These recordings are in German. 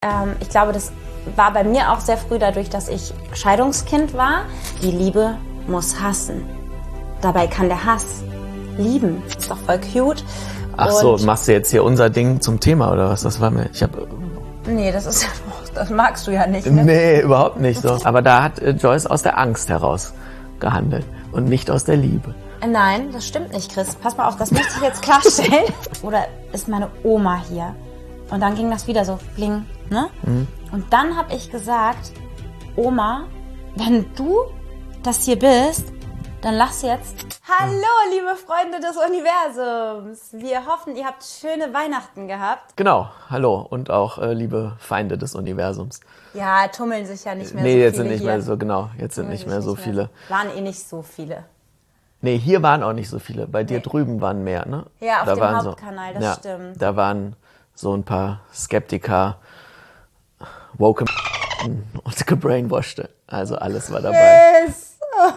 Ich glaube, das war bei mir auch sehr früh dadurch, dass ich Scheidungskind war. Die Liebe muss hassen. Dabei kann der Hass lieben. Ist doch voll cute. Ach so, machst du jetzt hier unser Ding zum Thema oder was? Das war mir. Nee, das magst du ja nicht. Ne? Nee, überhaupt nicht so. Aber da hat Joyce aus der Angst heraus gehandelt und nicht aus der Liebe. Nein, das stimmt nicht, Chris. Pass mal auf, das möchte ich jetzt klarstellen. Oder ist meine Oma hier? Und dann ging das wieder so bling, ne? Mhm. Und dann habe ich gesagt, Oma, wenn du das hier bist, dann lass jetzt. Hallo, liebe Freunde des Universums. Wir hoffen, ihr habt schöne Weihnachten gehabt. Genau, hallo und auch liebe Feinde des Universums. Ja, tummeln sich ja nicht mehr so viele. Nee, jetzt sind nicht mehr so, genau, jetzt sind nicht mehr so viele. Waren eh nicht so viele. Nee, hier waren auch nicht so viele. Bei dir drüben waren mehr, ne? Ja, auf dem Hauptkanal, das stimmt. Da waren so ein paar Skeptiker, woke und gebrainwashed. Also alles war dabei. Yes.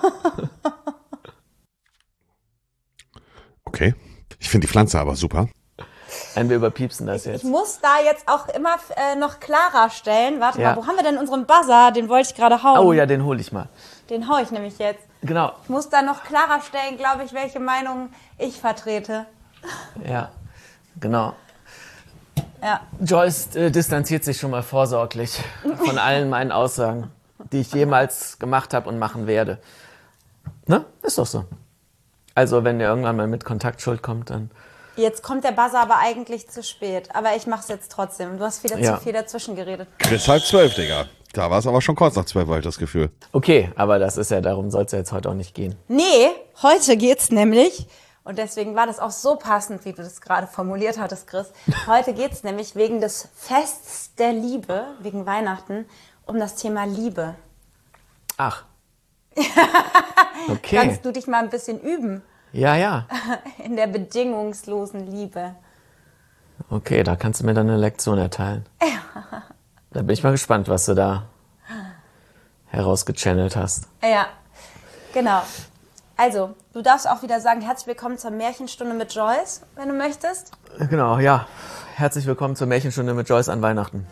Okay, ich finde die Pflanze aber super. Wir überpiepsen das jetzt. Ich muss da jetzt auch immer noch klarer stellen. Warte mal, wo haben wir denn unseren Buzzer? Den wollte ich gerade hauen. Oh ja, den hole ich mal. Den hau ich nämlich jetzt. Genau. Ich muss da noch klarer stellen, glaube ich, welche Meinung ich vertrete. Ja, genau. Ja. Joyce distanziert sich schon mal vorsorglich von allen meinen Aussagen, die ich jemals gemacht habe und machen werde. Ne? Ist doch so. Also wenn ihr irgendwann mal mit Kontaktschuld kommt, dann... Jetzt kommt der Buzzer aber eigentlich zu spät. Aber ich mach's jetzt trotzdem. Du hast wieder zu viel dazwischen geredet. Bis 11:30, Digga. Da war es aber schon kurz nach 12, habe ich das Gefühl. Okay, aber das ist ja, darum soll es ja jetzt heute auch nicht gehen. Nee, heute geht's nämlich, und deswegen war das auch so passend, wie du das gerade formuliert hattest, Chris. Heute geht's nämlich wegen des Fests der Liebe, wegen Weihnachten, um das Thema Liebe. Ach. Okay. Kannst du dich mal ein bisschen üben? Ja. In der bedingungslosen Liebe. Okay, da kannst du mir dann eine Lektion erteilen. Ja. Da bin ich mal gespannt, was du da herausgechannelt hast. Ja, genau. Also, du darfst auch wieder sagen, herzlich willkommen zur Märchenstunde mit Joyce, wenn du möchtest. Genau, ja. Herzlich willkommen zur Märchenstunde mit Joyce an Weihnachten.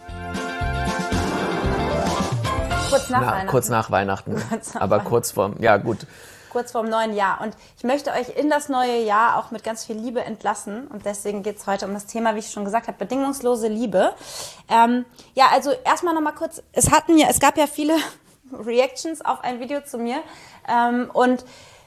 Kurz nach Weihnachten. Kurz nach Weihnachten. Aber kurz vorm, ja gut. Kurz vorm neuen Jahr. Und ich möchte euch in das neue Jahr auch mit ganz viel Liebe entlassen. Und deswegen geht es heute um das Thema, wie ich schon gesagt habe, bedingungslose Liebe. Ja, also erstmal nochmal kurz. Es gab ja viele Reactions auf ein Video zu mir. Und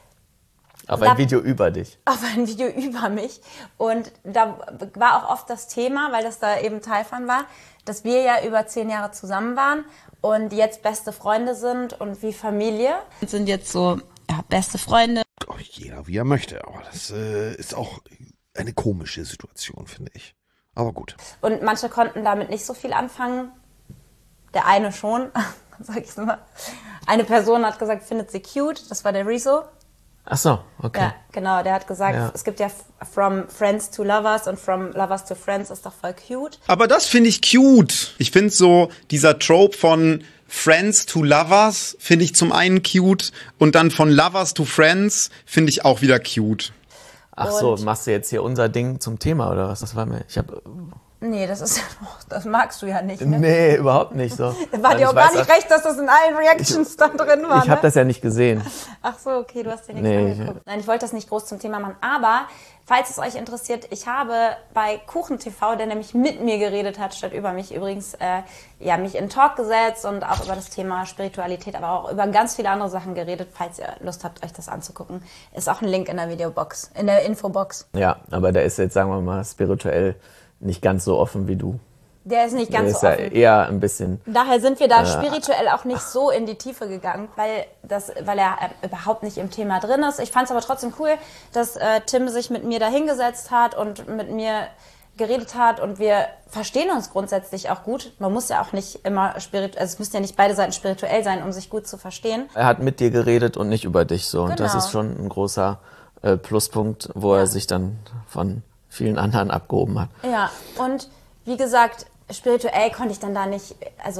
auf ein Video über dich. Auf ein Video über mich. Und da war auch oft das Thema, weil das da eben Teil von war, dass wir ja über 10 Jahre zusammen waren und jetzt beste Freunde sind und wie Familie. Wir sind jetzt so beste Freunde. Oh, jeder wie er möchte. Aber das ist auch eine komische Situation, finde ich. Aber gut. Und manche konnten damit nicht so viel anfangen. Der eine schon, sag ich mal. Eine Person hat gesagt, findet sie cute. Das war der Rezo. Ach so, okay. Ja, genau. Der hat gesagt, es gibt ja from friends to lovers und from lovers to friends ist doch voll cute. Aber das finde ich cute. Ich finde so dieser Trope von Friends to Lovers finde ich zum einen cute und dann von Lovers to Friends finde ich auch wieder cute. Ach so, machst du jetzt hier unser Ding zum Thema oder was? Das war mir, Nee, das magst du ja nicht. Ne? Nee, überhaupt nicht so. War dir auch gar nicht recht, dass das in allen Reactions dann drin war. Ich habe das ja nicht gesehen. Ach so, okay, du hast dir nichts angeguckt. Nein, ich wollte das nicht groß zum Thema machen. Aber, falls es euch interessiert, ich habe bei KuchenTV, der nämlich mit mir geredet hat, statt über mich übrigens, mich in Talk gesetzt und auch über das Thema Spiritualität, aber auch über ganz viele andere Sachen geredet. Falls ihr Lust habt, euch das anzugucken, ist auch ein Link in der Videobox, in der Infobox. Ja, aber der ist jetzt, sagen wir mal, spirituell nicht ganz so offen wie du. Der ist nicht ganz so offen. Der ist ja eher ein bisschen... Daher sind wir da spirituell auch nicht so in die Tiefe gegangen, weil er überhaupt nicht im Thema drin ist. Ich fand es aber trotzdem cool, dass Tim sich mit mir da hingesetzt hat und mit mir geredet hat und wir verstehen uns grundsätzlich auch gut. Man muss ja auch nicht immer es müssen ja nicht beide Seiten spirituell sein, um sich gut zu verstehen. Er hat mit dir geredet und nicht über dich so. Genau. Und das ist schon ein großer Pluspunkt, wo er sich dann von vielen anderen abgehoben hat. Ja, und wie gesagt, spirituell konnte ich dann da nicht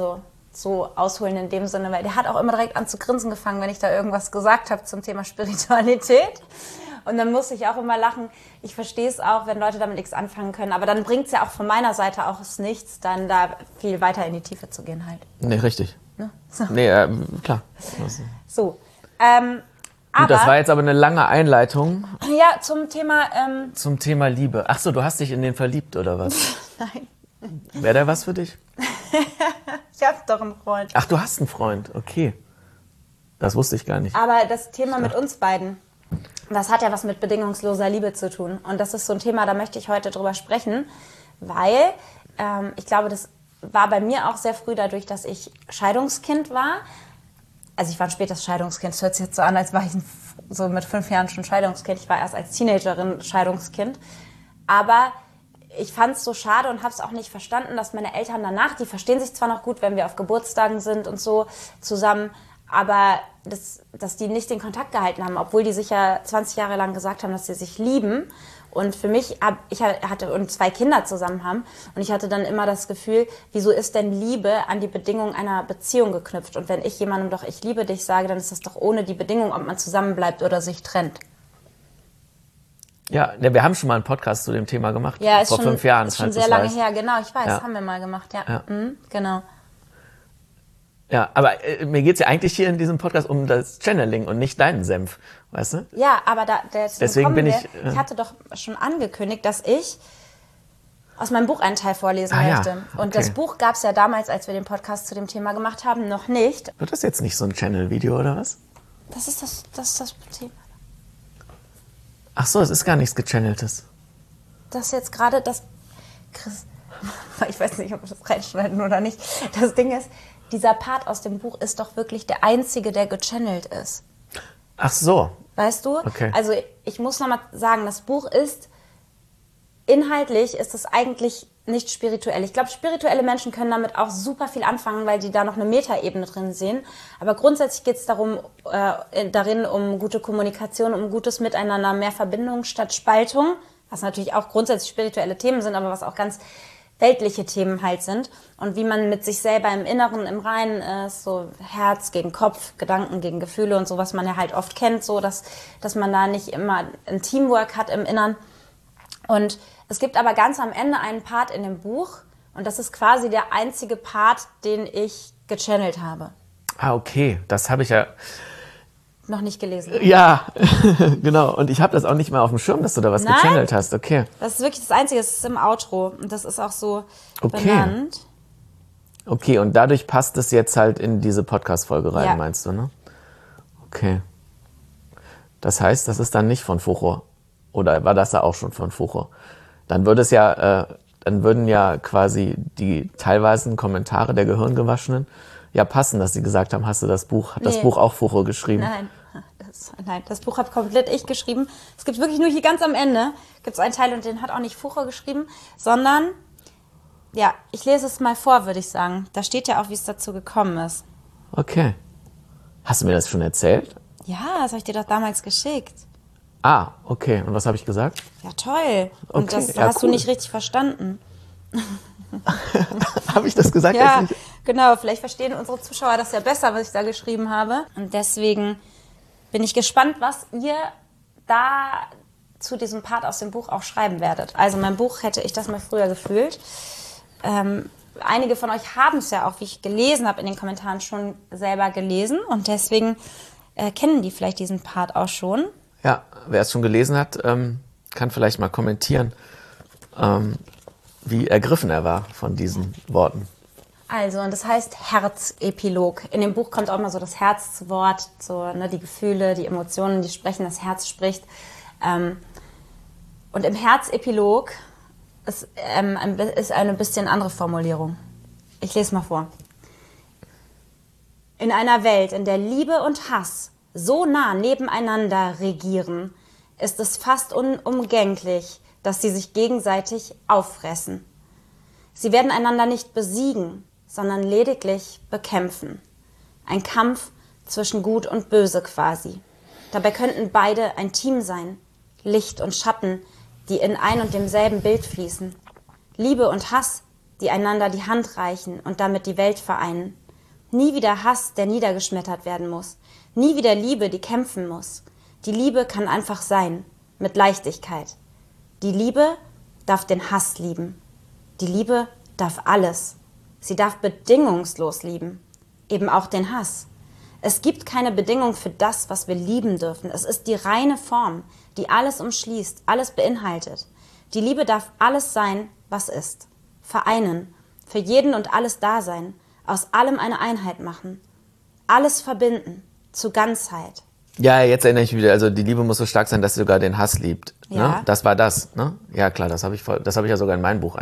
so ausholen in dem Sinne, weil der hat auch immer direkt an zu grinsen gefangen, wenn ich da irgendwas gesagt habe zum Thema Spiritualität. Und dann musste ich auch immer lachen. Ich verstehe es auch, wenn Leute damit nichts anfangen können. Aber dann bringt es ja auch von meiner Seite auch nichts, dann da viel weiter in die Tiefe zu gehen halt. Nee, richtig. Ne? So. Nee, klar. So. Gut, das war jetzt aber eine lange Einleitung Ja, zum Thema... zum Thema Liebe. Ach so, du hast dich in den verliebt, oder was? Nein. Wäre der was für dich? Ich habe doch einen Freund. Ach, du hast einen Freund, okay. Das wusste ich gar nicht. Aber das Thema mit uns beiden, das hat ja was mit bedingungsloser Liebe zu tun. Und das ist so ein Thema, da möchte ich heute drüber sprechen, weil ich glaube, das war bei mir auch sehr früh dadurch, dass ich Scheidungskind war. Also ich war ein spätes Scheidungskind. Es hört sich jetzt so an, als war ich so mit 5 Jahren schon Scheidungskind. Ich war erst als Teenagerin Scheidungskind. Aber ich fand es so schade und habe es auch nicht verstanden, dass meine Eltern danach, die verstehen sich zwar noch gut, wenn wir auf Geburtstagen sind und so zusammen, aber dass die nicht den Kontakt gehalten haben, obwohl die sich ja 20 Jahre lang gesagt haben, dass sie sich lieben. Und für mich, ich hatte und 2 Kinder zusammen haben und ich hatte dann immer das Gefühl, wieso ist denn Liebe an die Bedingung einer Beziehung geknüpft? Und wenn ich jemandem doch ich liebe dich sage, dann ist das doch ohne die Bedingung, ob man zusammenbleibt oder sich trennt. Ja, wir haben schon mal einen Podcast zu dem Thema gemacht. Ja, ist vor schon, 5 Jahren. ist schon sehr lange her. her, genau, ich weiß, Ja. haben wir mal gemacht, ja. Ja. Genau. Ja, aber mir geht's ja eigentlich hier in diesem Podcast um das Channeling und nicht deinen Senf, weißt du? Ja, aber Deswegen bin ich, ich hatte doch schon angekündigt, dass ich aus meinem Buch einen Teil vorlesen ja, möchte. Und okay. das Buch gab es ja damals, als wir den Podcast zu dem Thema gemacht haben, noch nicht. Wird das jetzt nicht so ein Channel-Video oder was? Das ist das Thema. Ach so, es ist gar nichts Gechanneltes. Das jetzt gerade das... Chris, ich weiß nicht, ob wir das reinschneiden oder nicht. Das Ding ist, dieser Part aus dem Buch ist doch wirklich der einzige, der gechannelt ist. Ach so. Weißt du? Okay. Also ich muss nochmal sagen, das Buch ist, inhaltlich ist es eigentlich nicht spirituell. Ich glaube, spirituelle Menschen können damit auch super viel anfangen, weil die da noch eine Metaebene drin sehen. Aber grundsätzlich geht es darin um gute Kommunikation, um gutes Miteinander, mehr Verbindung statt Spaltung, was natürlich auch grundsätzlich spirituelle Themen sind, aber was auch ganz weltliche Themen halt sind. Und wie man mit sich selber im Inneren, im Reinen ist, so Herz gegen Kopf, Gedanken gegen Gefühle und so, was man ja halt oft kennt, so dass man da nicht immer ein Teamwork hat im Inneren. Und es gibt aber ganz am Ende einen Part in dem Buch und das ist quasi der einzige Part, den ich gechannelt habe. Ah, okay. Das habe ich ja... Noch nicht gelesen. Ja, genau. Und ich habe das auch nicht mal auf dem Schirm, dass du da was gechannelt hast. Okay. Das ist wirklich das Einzige, das ist im Outro und das ist auch so Okay. benannt. Okay, und dadurch passt es jetzt halt in diese Podcast-Folge rein, Ja. meinst du, ne? Okay. Das heißt, das ist dann nicht von Fucho. Oder war das da auch schon von Fucho? Dann würde es ja, dann würden ja quasi die teilweisen Kommentare der Gehirngewaschenen ja passen, dass sie gesagt haben, hast du das Buch, hat das Nee. Buch auch Fucho geschrieben? Nein, das Buch habe komplett ich geschrieben. Es gibt wirklich nur hier ganz am Ende, gibt es einen Teil und den hat auch nicht Fucho geschrieben, sondern, ja, ich lese es mal vor, würde ich sagen. Da steht ja auch, wie es dazu gekommen ist. Okay. Hast du mir das schon erzählt? Ja, das habe ich dir doch damals geschickt. Ah, okay. Und was habe ich gesagt? Ja, toll. Und Okay, das ja, hast du cool. nicht richtig verstanden. Habe ich das gesagt? Ja, Jetzt nicht? genau. Vielleicht verstehen unsere Zuschauer das ja besser, was ich da geschrieben habe. Und deswegen bin ich gespannt, was ihr da zu diesem Part aus dem Buch auch schreiben werdet. Also mein Buch hätte ich das mal früher gefühlt. Einige von euch haben es ja auch, wie ich gelesen habe, in den Kommentaren schon selber gelesen. Und deswegen kennen die vielleicht diesen Part auch schon. Ja, wer es schon gelesen hat, kann vielleicht mal kommentieren, wie ergriffen er war von diesen Worten. Also, und das heißt Herzepilog. In dem Buch kommt auch immer so das Herz zu Wort, so, ne, die Gefühle, die Emotionen, die sprechen, das Herz spricht. Und im Herzepilog ist eine bisschen andere Formulierung. Ich lese mal vor. In einer Welt, in der Liebe und Hass so nah nebeneinander regieren, ist es fast unumgänglich, dass sie sich gegenseitig auffressen. Sie werden einander nicht besiegen, sondern lediglich bekämpfen. Ein Kampf zwischen Gut und Böse quasi. Dabei könnten beide ein Team sein, Licht und Schatten, die in ein und demselben Bild fließen. Liebe und Hass, die einander die Hand reichen und damit die Welt vereinen. Nie wieder Hass, der niedergeschmettert werden muss. Nie wieder Liebe, die kämpfen muss. Die Liebe kann einfach sein. mit Leichtigkeit. Die Liebe darf den Hass lieben. Die Liebe darf alles. Sie darf bedingungslos lieben. Eben auch den Hass. Es gibt keine Bedingung für das, was wir lieben dürfen. Es ist die reine Form, die alles umschließt, alles beinhaltet. Die Liebe darf alles sein, was ist. Vereinen, für jeden und alles da sein, aus allem eine Einheit machen. Alles verbinden, zu Ganzheit. Ja, jetzt erinnere ich mich wieder. Also die Liebe muss so stark sein, dass sie sogar den Hass liebt. Ja. Ne? Das war das. Ne? Ja, klar, das habe ich ja sogar in mein Buch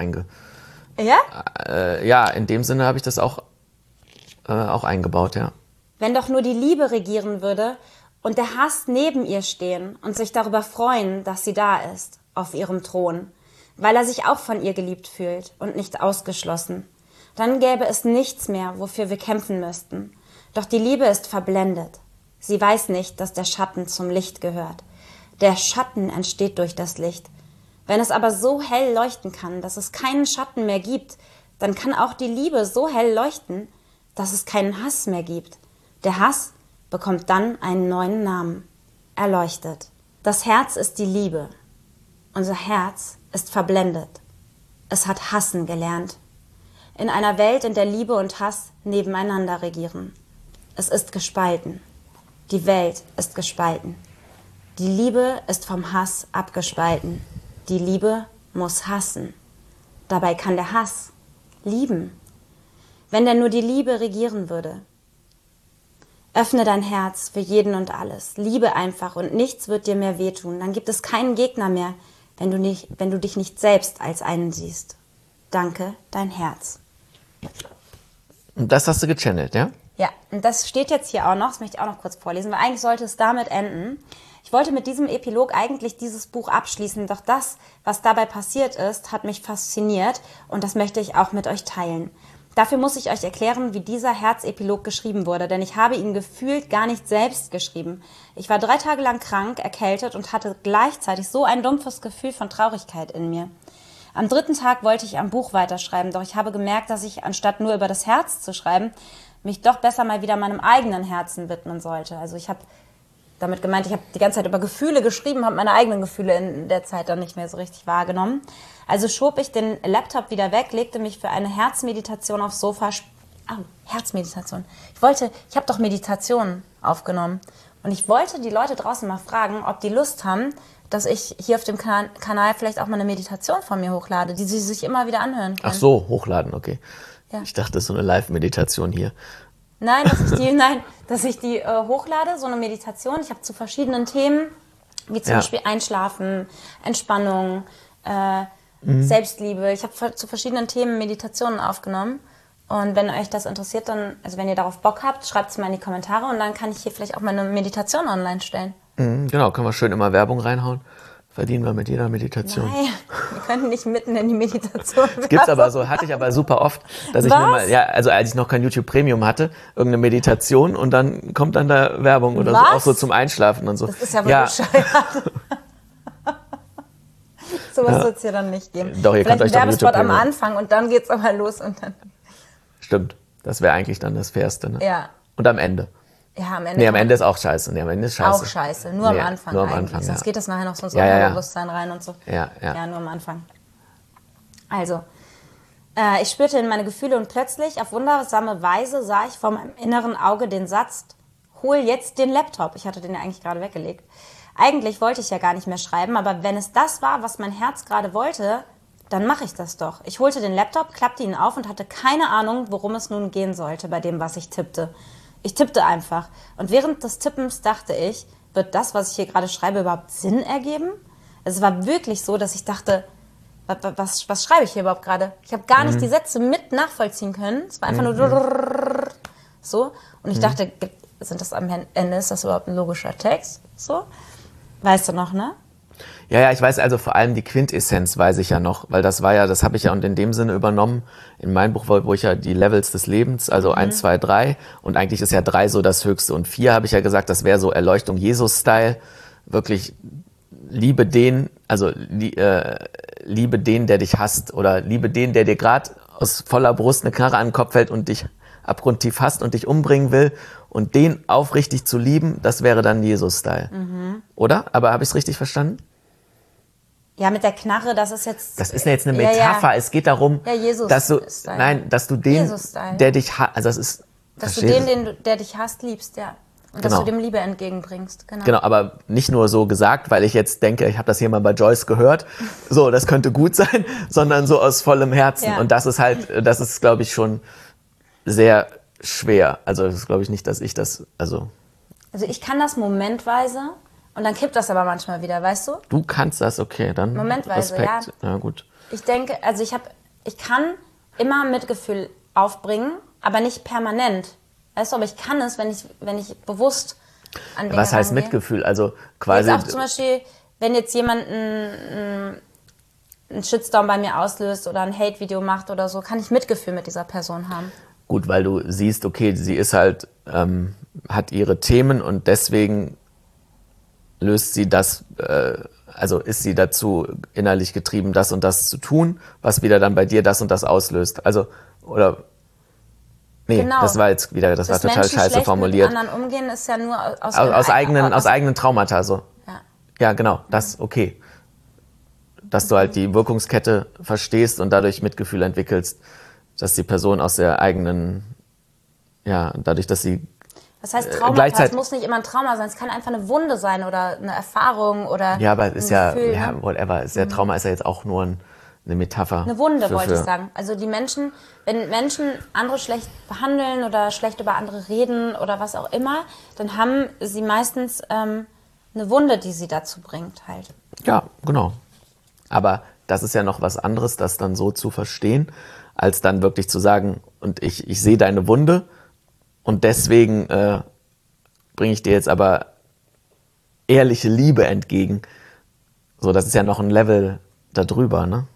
Ja? ja, in dem Sinne habe ich das auch eingebaut, ja. Wenn doch nur die Liebe regieren würde und der Hass neben ihr stehen und sich darüber freuen, dass sie da ist, auf ihrem Thron, weil er sich auch von ihr geliebt fühlt und nicht ausgeschlossen. Dann gäbe es nichts mehr, wofür wir kämpfen müssten. Doch die Liebe ist verblendet. Sie weiß nicht, dass der Schatten zum Licht gehört. Der Schatten entsteht durch das Licht. Wenn es aber so hell leuchten kann, dass es keinen Schatten mehr gibt, dann kann auch die Liebe so hell leuchten, dass es keinen Hass mehr gibt. Der Hass bekommt dann einen neuen Namen. Erleuchtet. Das Herz ist die Liebe. Unser Herz ist verblendet. Es hat hassen gelernt. In einer Welt, in der Liebe und Hass nebeneinander regieren. Es ist gespalten. Die Welt ist gespalten. Die Liebe ist vom Hass abgespalten. Die Liebe muss hassen. Dabei kann der Hass lieben. Wenn denn nur die Liebe regieren würde. Öffne dein Herz für jeden und alles. Liebe einfach und nichts wird dir mehr wehtun. Dann gibt es keinen Gegner mehr, wenn du dich nicht selbst als einen siehst. Danke, dein Herz. Und das hast du gechannelt, ja? Ja, und das steht jetzt hier auch noch, das möchte ich auch noch kurz vorlesen, weil eigentlich sollte es damit enden. Ich wollte mit diesem Epilog eigentlich dieses Buch abschließen, doch das, was dabei passiert ist, hat mich fasziniert und das möchte ich auch mit euch teilen. Dafür muss ich euch erklären, wie dieser Herzepilog geschrieben wurde, denn ich habe ihn gefühlt gar nicht selbst geschrieben. Ich war 3 Tage lang krank, erkältet und hatte gleichzeitig so ein dumpfes Gefühl von Traurigkeit in mir. Am 3. Tag wollte ich am Buch weiterschreiben, doch ich habe gemerkt, dass ich, anstatt nur über das Herz zu schreiben, mich doch besser mal wieder meinem eigenen Herzen widmen sollte. Also ich habe damit gemeint, ich habe die ganze Zeit über Gefühle geschrieben, habe meine eigenen Gefühle in der Zeit dann nicht mehr so richtig wahrgenommen. Also schob ich den Laptop wieder weg, legte mich für eine Herzmeditation aufs Sofa. Herzmeditation. Ich habe doch Meditationen aufgenommen. Und ich wollte die Leute draußen mal fragen, ob die Lust haben, dass ich hier auf dem Kanal vielleicht auch mal eine Meditation von mir hochlade, die sie sich immer wieder anhören können. Ach so, hochladen, okay. Ja. Ich dachte, das ist so eine Live-Meditation hier. Nein, dass ich die hochlade, so eine Meditation. Ich habe zu verschiedenen Themen, wie zum Beispiel Einschlafen, Entspannung, Selbstliebe. Ich habe zu verschiedenen Themen Meditationen aufgenommen. Und wenn euch das interessiert, dann, also wenn ihr darauf Bock habt, schreibt es mal in die Kommentare und dann kann ich hier vielleicht auch mal eine Meditation online stellen. Genau, können wir schön immer Werbung reinhauen. Verdienen wir mit jeder Meditation. Nein, wir können nicht mitten in die Meditation. Das gibt's aber so, hatte ich aber super oft, dass ich mir mal, also als ich noch kein YouTube Premium hatte, irgendeine Meditation und dann kommt dann da Werbung oder so, auch so zum Einschlafen und so. Das ist ja wohl bescheuert. Sowas wird es ja dann nicht geben. Doch, ihr vielleicht könnt euch doch ein Werbespot YouTube am Anfang und dann geht's aber los und dann. Stimmt, das wäre eigentlich dann das Fairste, ne? Ja. Und am Ende. Ja, am Ende. Nee, am Ende ist auch scheiße. Nee, am Ende ist scheiße. Auch scheiße. Nur am Anfang nur am eigentlich. Anfang, Sonst geht das nachher noch so ins Ja. Unterbewusstsein rein und so. Ja. Ja, nur am Anfang. Also, ich spürte in meine Gefühle und plötzlich, auf wundersame Weise, sah ich vor meinem inneren Auge den Satz, hol jetzt den Laptop. Ich hatte den ja eigentlich gerade weggelegt. Eigentlich wollte ich ja gar nicht mehr schreiben, aber wenn es das war, was mein Herz gerade wollte, dann mache ich das doch. Ich holte den Laptop, klappte ihn auf und hatte keine Ahnung, worum es nun gehen sollte bei dem, was ich tippte. Ich tippte einfach. Und während des Tippens dachte ich, wird das, was ich hier gerade schreibe, überhaupt Sinn ergeben? Es war wirklich so, dass ich dachte, was schreibe ich hier überhaupt gerade? Ich habe gar nicht die Sätze mit nachvollziehen können. Es war einfach nur so. Und ich dachte, sind das am Ende, ist das überhaupt ein logischer Text? So. Weißt du noch, ne? Ja, ich weiß also vor allem die Quintessenz weiß ich ja noch, weil das habe ich ja und in dem Sinne übernommen in meinem Buch, wo ich ja die Levels des Lebens, also 1, 2, 3 und eigentlich ist ja 3 so das Höchste und 4 habe ich ja gesagt, das wäre so Erleuchtung Jesus-Style, wirklich liebe den, liebe den, der dich hasst oder liebe den, der dir gerade aus voller Brust eine Knarre an den Kopf hält und dich abgrundtief hasst und dich umbringen will und den aufrichtig zu lieben, das wäre dann Jesus-Style. Oder? Aber habe ich es richtig verstanden? Ja, mit der Knarre, das ist jetzt... Das ist jetzt eine Metapher. Ja. Es geht darum, Ja, Jesus dass du, Style. nein, dass du den, Jesus-Style. der dich hasst, also das ist... Dass du verstehst den, der dich hasst, liebst, ja. Und Genau. dass du dem Liebe entgegenbringst. Genau, aber nicht nur so gesagt, weil ich jetzt denke, ich habe das hier mal bei Joyce gehört, so, das könnte gut sein, sondern so aus vollem Herzen. Ja. Und das ist, glaube ich, schon sehr schwer. Also das glaube ich nicht, dass ich das, also ich kann das momentweise und dann kippt das aber manchmal wieder, weißt du? du kannst das, okay, dann Momentweise, Respekt. Ja, gut. Ich denke, also ich kann immer Mitgefühl aufbringen, aber nicht permanent. Weißt du, aber ich kann es, wenn ich bewusst an Dinge Was heißt rangehe. Mitgefühl? Also quasi... Jetzt auch zum Beispiel, wenn jetzt jemand einen Shitstorm bei mir auslöst oder ein Hate-Video macht oder so, kann ich Mitgefühl mit dieser Person haben. Gut, weil du siehst, okay, sie ist halt, hat ihre Themen und deswegen löst sie das, also ist sie dazu innerlich getrieben, das und das zu tun, was wieder dann bei dir das und das auslöst. Also, oder, nee, Genau. das war jetzt wieder, das war total Menschen scheiße schlecht formuliert. mit anderen umgehen ist ja nur Aus eigenen Traumata, so. Ja. Ja, genau, das, okay. Dass du halt die Wirkungskette verstehst und dadurch Mitgefühl entwickelst, dass die Person aus der eigenen, ja, dadurch, dass sie Was heißt Traumata? gleichzeitig- Es muss nicht immer ein Trauma sein. Es kann einfach eine Wunde sein oder eine Erfahrung oder ja, aber es ist ein Gefühl, ja, ne? whatever. Ist ja Trauma ist ja jetzt auch nur eine Metapher. Eine Wunde, für- wollte ich sagen. Also die Menschen, wenn Menschen andere schlecht behandeln oder schlecht über andere reden oder was auch immer, dann haben sie meistens eine Wunde, die sie dazu bringt halt. Ja, genau. Aber das ist ja noch was anderes, das dann so zu verstehen, als dann wirklich zu sagen, und ich sehe deine Wunde und deswegen bringe ich dir jetzt aber ehrliche Liebe entgegen. So, das ist ja noch ein Level darüber, ne?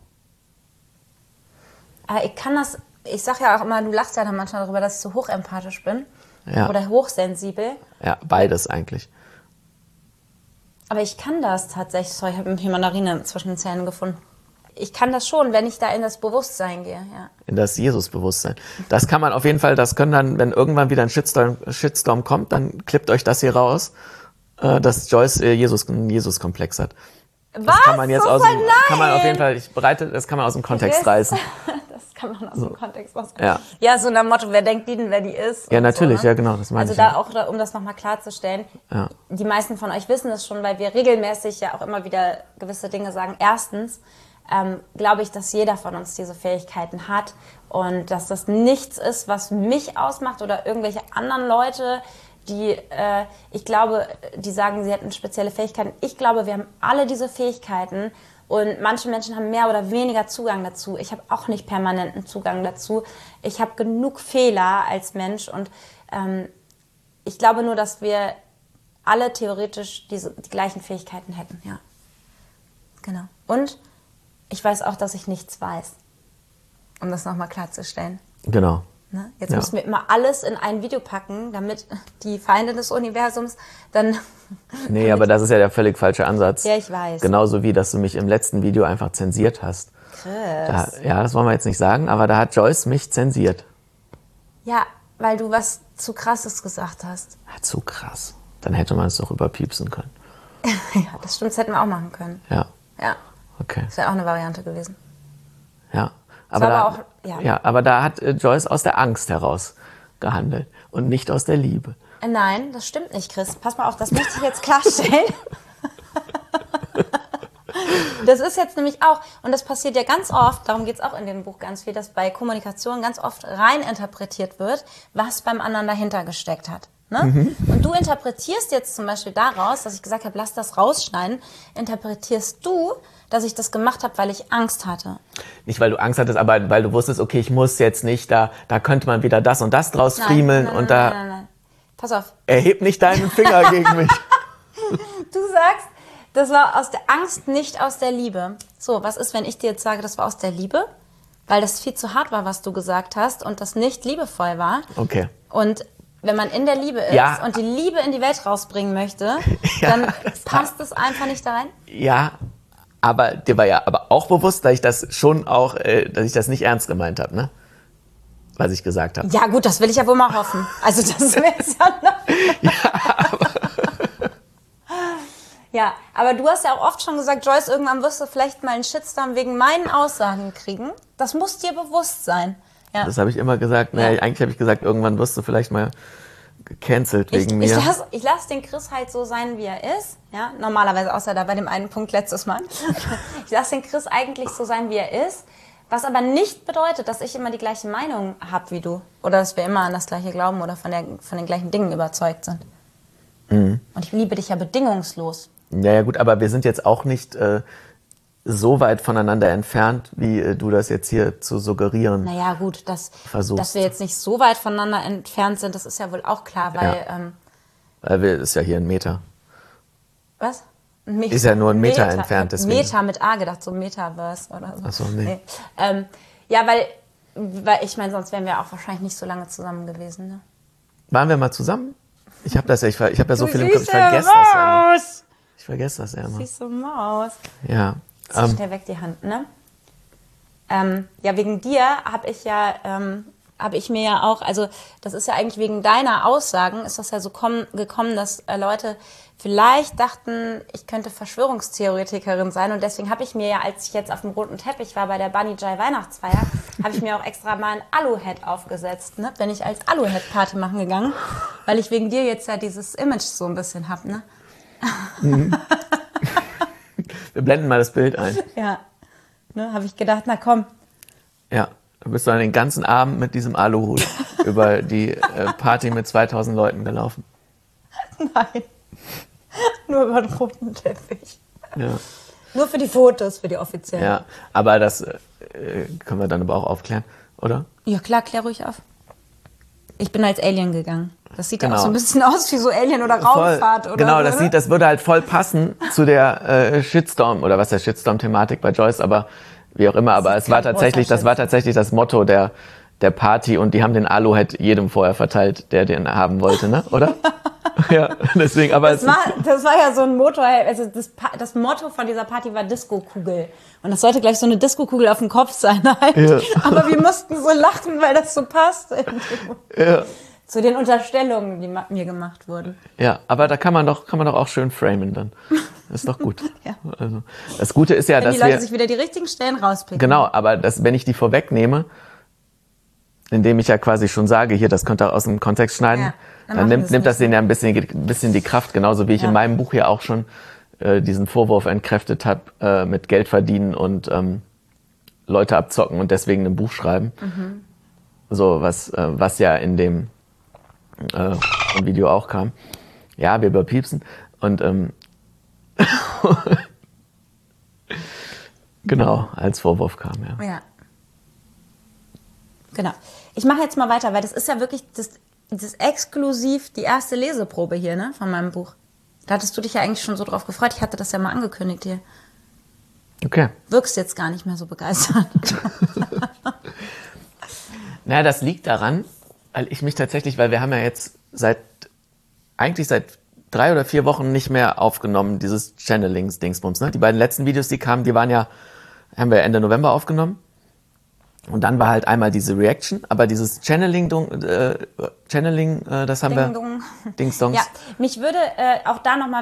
Aber ich sag ja auch immer, du lachst ja dann manchmal darüber, dass ich so hochempathisch bin Ja. oder hochsensibel. Ja, beides eigentlich. Aber ich kann das tatsächlich. Sorry, ich habe hier Mandarine zwischen den Zähnen gefunden. Ich kann das schon, wenn ich da in das Bewusstsein gehe, ja. In das Jesus-Bewusstsein. Das kann man auf jeden Fall, das können dann, wenn irgendwann wieder ein Shitstorm kommt, dann klippt euch das hier raus, dass Joyce einen Jesus-Komplex hat. Das kann man jetzt Was? kann man auf jeden Fall, das kann man aus dem Kontext reißen. Das kann man aus dem Kontext raus. Ja. Ja, so nach dem Motto, wer denkt die denn, wer die ist? Ja, und natürlich, so, ne? ja genau, das meine Also ich. da ja. auch, um das nochmal klarzustellen, Ja. die meisten von euch wissen das schon, weil wir regelmäßig ja auch immer wieder gewisse Dinge sagen. Erstens glaube ich, dass jeder von uns diese Fähigkeiten hat und dass das nichts ist, was mich ausmacht oder irgendwelche anderen Leute, die, ich glaube, die sagen, sie hätten spezielle Fähigkeiten. Ich glaube, wir haben alle diese Fähigkeiten und manche Menschen haben mehr oder weniger Zugang dazu. Ich habe auch nicht permanenten Zugang dazu. Ich habe genug Fehler als Mensch und ich glaube nur, dass wir alle theoretisch die gleichen Fähigkeiten hätten, ja. Genau. Und ich weiß auch, dass ich nichts weiß, um das nochmal klarzustellen. Genau. Ne? Jetzt Ja. müssen wir immer alles in ein Video packen, damit die Feinde des Universums dann... Nee, aber das ist ja der völlig falsche Ansatz. Ja, ich weiß. Genauso wie, dass du mich im letzten Video einfach zensiert hast. Chris. Ja, das wollen wir jetzt nicht sagen, aber da hat Joyce mich zensiert. Ja, weil du was zu Krasses gesagt hast. Ja, zu krass. Dann hätte man es doch überpiepsen können. Ja, das stimmt, das hätten wir auch machen können. Ja, Ja, okay. das wäre auch eine Variante gewesen. Ja. war Aber, aber auch- ja. aber da hat Joyce aus der Angst heraus gehandelt und nicht aus der Liebe. Nein, das stimmt nicht, Chris. Pass mal auf, das möchte ich jetzt klarstellen. Das ist jetzt nämlich auch, und das passiert ja ganz oft, darum geht es auch in dem Buch ganz viel, dass bei Kommunikation ganz oft rein interpretiert wird, was beim anderen dahinter gesteckt hat. Ne? Und du interpretierst jetzt zum Beispiel daraus, dass ich gesagt habe, lass das rausschneiden, interpretierst du, dass ich das gemacht habe, weil ich Angst hatte. Nicht, weil du Angst hattest, aber weil du wusstest, okay, ich muss jetzt nicht, da könnte man wieder das und das draus friemeln und da Nein. Pass auf, erheb nicht deinen Finger gegen mich. du sagst, das war aus der Angst, nicht aus der Liebe. So, was ist, wenn ich dir jetzt sage, das war aus der Liebe? Weil das viel zu hart war, was du gesagt hast und das nicht liebevoll war. Okay. Und wenn man in der Liebe ist Ja. und die Liebe in die Welt rausbringen möchte, Ja, dann passt es einfach nicht da rein. Ja, aber dir war ja aber auch bewusst, dass ich das schon auch, dass ich das nicht ernst gemeint habe, ne? Was ich gesagt habe. Ja gut, das will ich ja wohl mal hoffen. Also das wäre es ja noch. Ja, aber du hast ja auch oft schon gesagt, Joyce, irgendwann wirst du vielleicht mal einen Shitstorm wegen meinen Aussagen kriegen. Das muss dir bewusst sein. Ja. Das habe ich immer gesagt. Naja, eigentlich habe ich gesagt, irgendwann wirst du vielleicht mal gecancelt wegen mir. Ich lass den Chris halt so sein, wie er ist. Ja, normalerweise, außer da bei dem einen Punkt letztes Mal. Ich lasse den Chris eigentlich so sein, wie er ist. Was aber nicht bedeutet, dass ich immer die gleiche Meinung habe wie du. Oder dass wir immer an das Gleiche glauben oder von den gleichen Dingen überzeugt sind. Und ich liebe dich ja bedingungslos. Ja, gut, aber wir sind jetzt auch nicht so weit voneinander entfernt, wie du das jetzt hier zu suggerieren. Naja, gut, dass versuchst. wir jetzt nicht so weit voneinander entfernt sind, das ist ja wohl auch klar, weil... Weil wir ist ja hier 1 Meter. Was? Ist ja nur 1 Meter entfernt. Deswegen. Meta mit A gedacht, so Metaverse oder so. Ach so, nee. Ja, weil ich meine, sonst wären wir auch wahrscheinlich nicht so lange zusammen gewesen. Ne? Waren wir mal zusammen? Ich habe ja so viel im Kopf, ich vergesse das ja immer. Ich vergesse das ja immer. Süße Maus. Ja. Zieh schnell weg die Hand, ne? Ja, wegen dir habe ich mir ja auch, also das ist ja eigentlich wegen deiner Aussagen, ist das ja so gekommen, dass Leute vielleicht dachten, ich könnte Verschwörungstheoretikerin sein und deswegen habe ich mir ja, als ich jetzt auf dem roten Teppich war bei der Bunny Jai Weihnachtsfeier, habe ich mir auch extra mal ein Aluhead aufgesetzt, ne? Bin ich als Aluhead-Party machen gegangen, weil ich wegen dir jetzt ja dieses Image so ein bisschen habe, ne? Wir blenden mal das Bild ein. Ja, ne, habe ich gedacht, na komm. Ja, da bist du dann den ganzen Abend mit diesem Aluhut über die Party mit 2000 Leuten gelaufen. Nein, nur über den roten Teppich. Ja. Nur für die Fotos, für die offiziellen. Ja, aber das können wir dann aber auch aufklären, oder? Ja klar, klär ruhig auf. Ich bin als Alien gegangen. Das sieht ja auch Genau. so ein bisschen aus wie so Alien oder Raumfahrt oder genau, so. das würde halt voll passen zu der Shitstorm oder was der Shitstorm-Thematik bei Joyce, aber wie auch immer. Aber das war tatsächlich das Motto der Party und die haben den Aluhead jedem vorher verteilt, der den haben wollte, ne? Oder? Ja, deswegen. Aber das war ja so ein Motto. Also das Motto von dieser Party war Disco-Kugel und das sollte gleich so eine Disco-Kugel auf dem Kopf sein. Halt. Ja. Aber wir mussten so lachen, weil das so passt. Ja. Zu den Unterstellungen, die mir gemacht wurden. Ja, aber da kann man doch auch schön framen dann. Das ist doch gut. Ja. Also, das Gute ist ja, Wenn dass die Leute wir sich wieder die richtigen Stellen rauspicken. genau, aber wenn ich die vorwegnehme, indem ich ja quasi schon sage, hier, das könnt ihr aus dem Kontext schneiden, Ja, dann nimmt das denen ja ein bisschen die Kraft, genauso wie ich in meinem Buch ja auch schon diesen Vorwurf entkräftet habe, mit Geld verdienen und Leute abzocken und deswegen ein Buch schreiben. So, was ja in dem Video auch kam. Ja, wir überpiepsen. Und genau, als Vorwurf kam, ja. Ja. Genau. Ich mache jetzt mal weiter, weil das ist ja wirklich das exklusiv die erste Leseprobe hier, ne, von meinem Buch. Da hattest du dich ja eigentlich schon so drauf gefreut. Ich hatte das ja mal angekündigt hier. Okay. Wirkst jetzt gar nicht mehr so begeistert. Naja, das liegt daran, weil wir haben ja jetzt seit 3 oder 4 Wochen nicht mehr aufgenommen, dieses Channelings-Dingsbums, ne? Die beiden letzten Videos, die kamen, haben wir Ende November aufgenommen. Und dann war halt einmal diese Reaction, aber dieses Channeling, das haben wir. Dingsdongs. Ja, mich würde auch da nochmal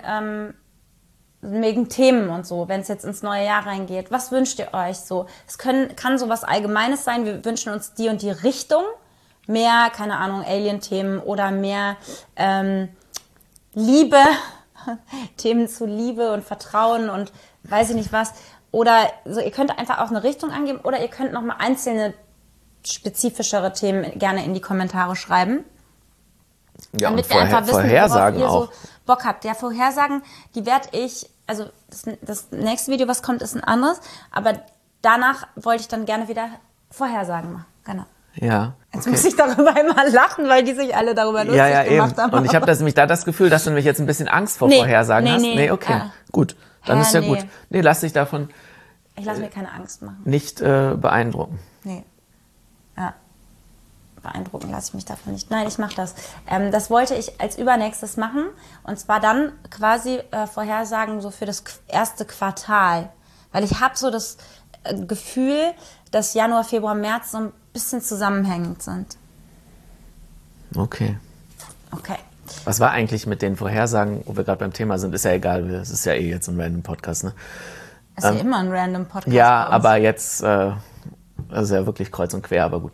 wegen Themen und so, wenn es jetzt ins neue Jahr reingeht, was wünscht ihr euch so? Es kann so was Allgemeines sein, wir wünschen uns die und die Richtung, mehr, keine Ahnung, Alien-Themen oder mehr Liebe, Themen zu Liebe und Vertrauen und weiß ich nicht was. Oder so, ihr könnt einfach auch eine Richtung angeben oder ihr könnt nochmal einzelne spezifischere Themen gerne in die Kommentare schreiben. Ja, damit und wir einfach wissen, Vorhersagen worauf ihr auch. so Bock habt. Ja, Vorhersagen, die werde ich, also das nächste Video, was kommt, ist ein anderes, aber danach wollte ich dann gerne wieder Vorhersagen machen. Genau. Ja. Jetzt muss ich darüber immer lachen, weil die sich alle darüber lustig gemacht haben. Und ich habe nämlich da das Gefühl, dass du nämlich jetzt ein bisschen Angst vor Vorhersagen hast. Nee, okay, gut. Dann ist ja gut. Nee, lass dich davon ich lasse mir keine Angst machen. nicht beeindrucken. Nee. Ja. Beeindrucken lasse ich mich davon nicht. Nein, ich mache das. Das wollte ich als übernächstes machen. Und zwar dann quasi Vorhersagen so für das erste Quartal. Weil ich habe so das Gefühl, dass Januar, Februar, März so ein bisschen zusammenhängend sind. Okay. Okay. Was war eigentlich mit den Vorhersagen, wo wir gerade beim Thema sind? Ist ja egal, es ist ja eh jetzt ein random Podcast, ne? Ist ja immer ein random Podcast. Ja, bei uns. aber jetzt, das ist ja wirklich kreuz und quer, aber gut.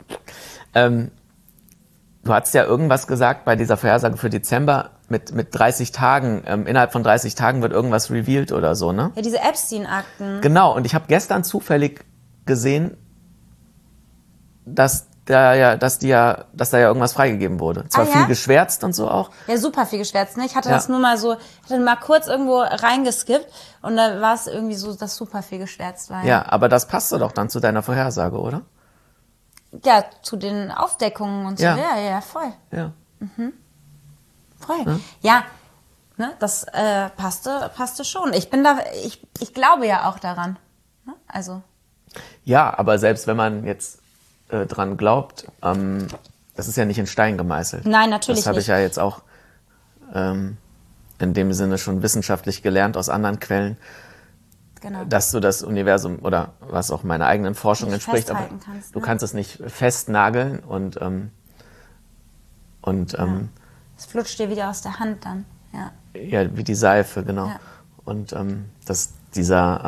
Du hast ja irgendwas gesagt bei dieser Vorhersage für Dezember mit 30 Tagen. Innerhalb von 30 Tagen wird irgendwas revealed oder so, ne? Ja, diese Epstein-Akten. Genau, und ich habe gestern zufällig gesehen, dass da ja irgendwas freigegeben wurde. Zwar viel geschwärzt und so auch. Ja, super viel geschwärzt, ne? Ich hatte das nur mal so, ich hatte mal kurz irgendwo reingeskippt und da war es irgendwie so, dass super viel geschwärzt war. Ja, aber das passte doch dann zu deiner Vorhersage, oder? Ja, zu den Aufdeckungen und so. Ja. Ja, voll. Ja. Voll. Ja, ne, das passte schon. Ich glaube ja auch daran. Ne? Also. Ja, aber selbst wenn man jetzt dran glaubt, das ist ja nicht in Stein gemeißelt. Nein, natürlich nicht. Das habe ich ja jetzt auch in dem Sinne schon wissenschaftlich gelernt aus anderen Quellen, Genau. dass du das Universum oder was auch meiner eigenen Forschung Nicht entspricht, aber festhalten kannst, du ne? kannst es nicht festnageln und Es flutscht dir wieder aus der Hand dann. Ja. ja, wie die Seife, genau. Ja. Und dass dieser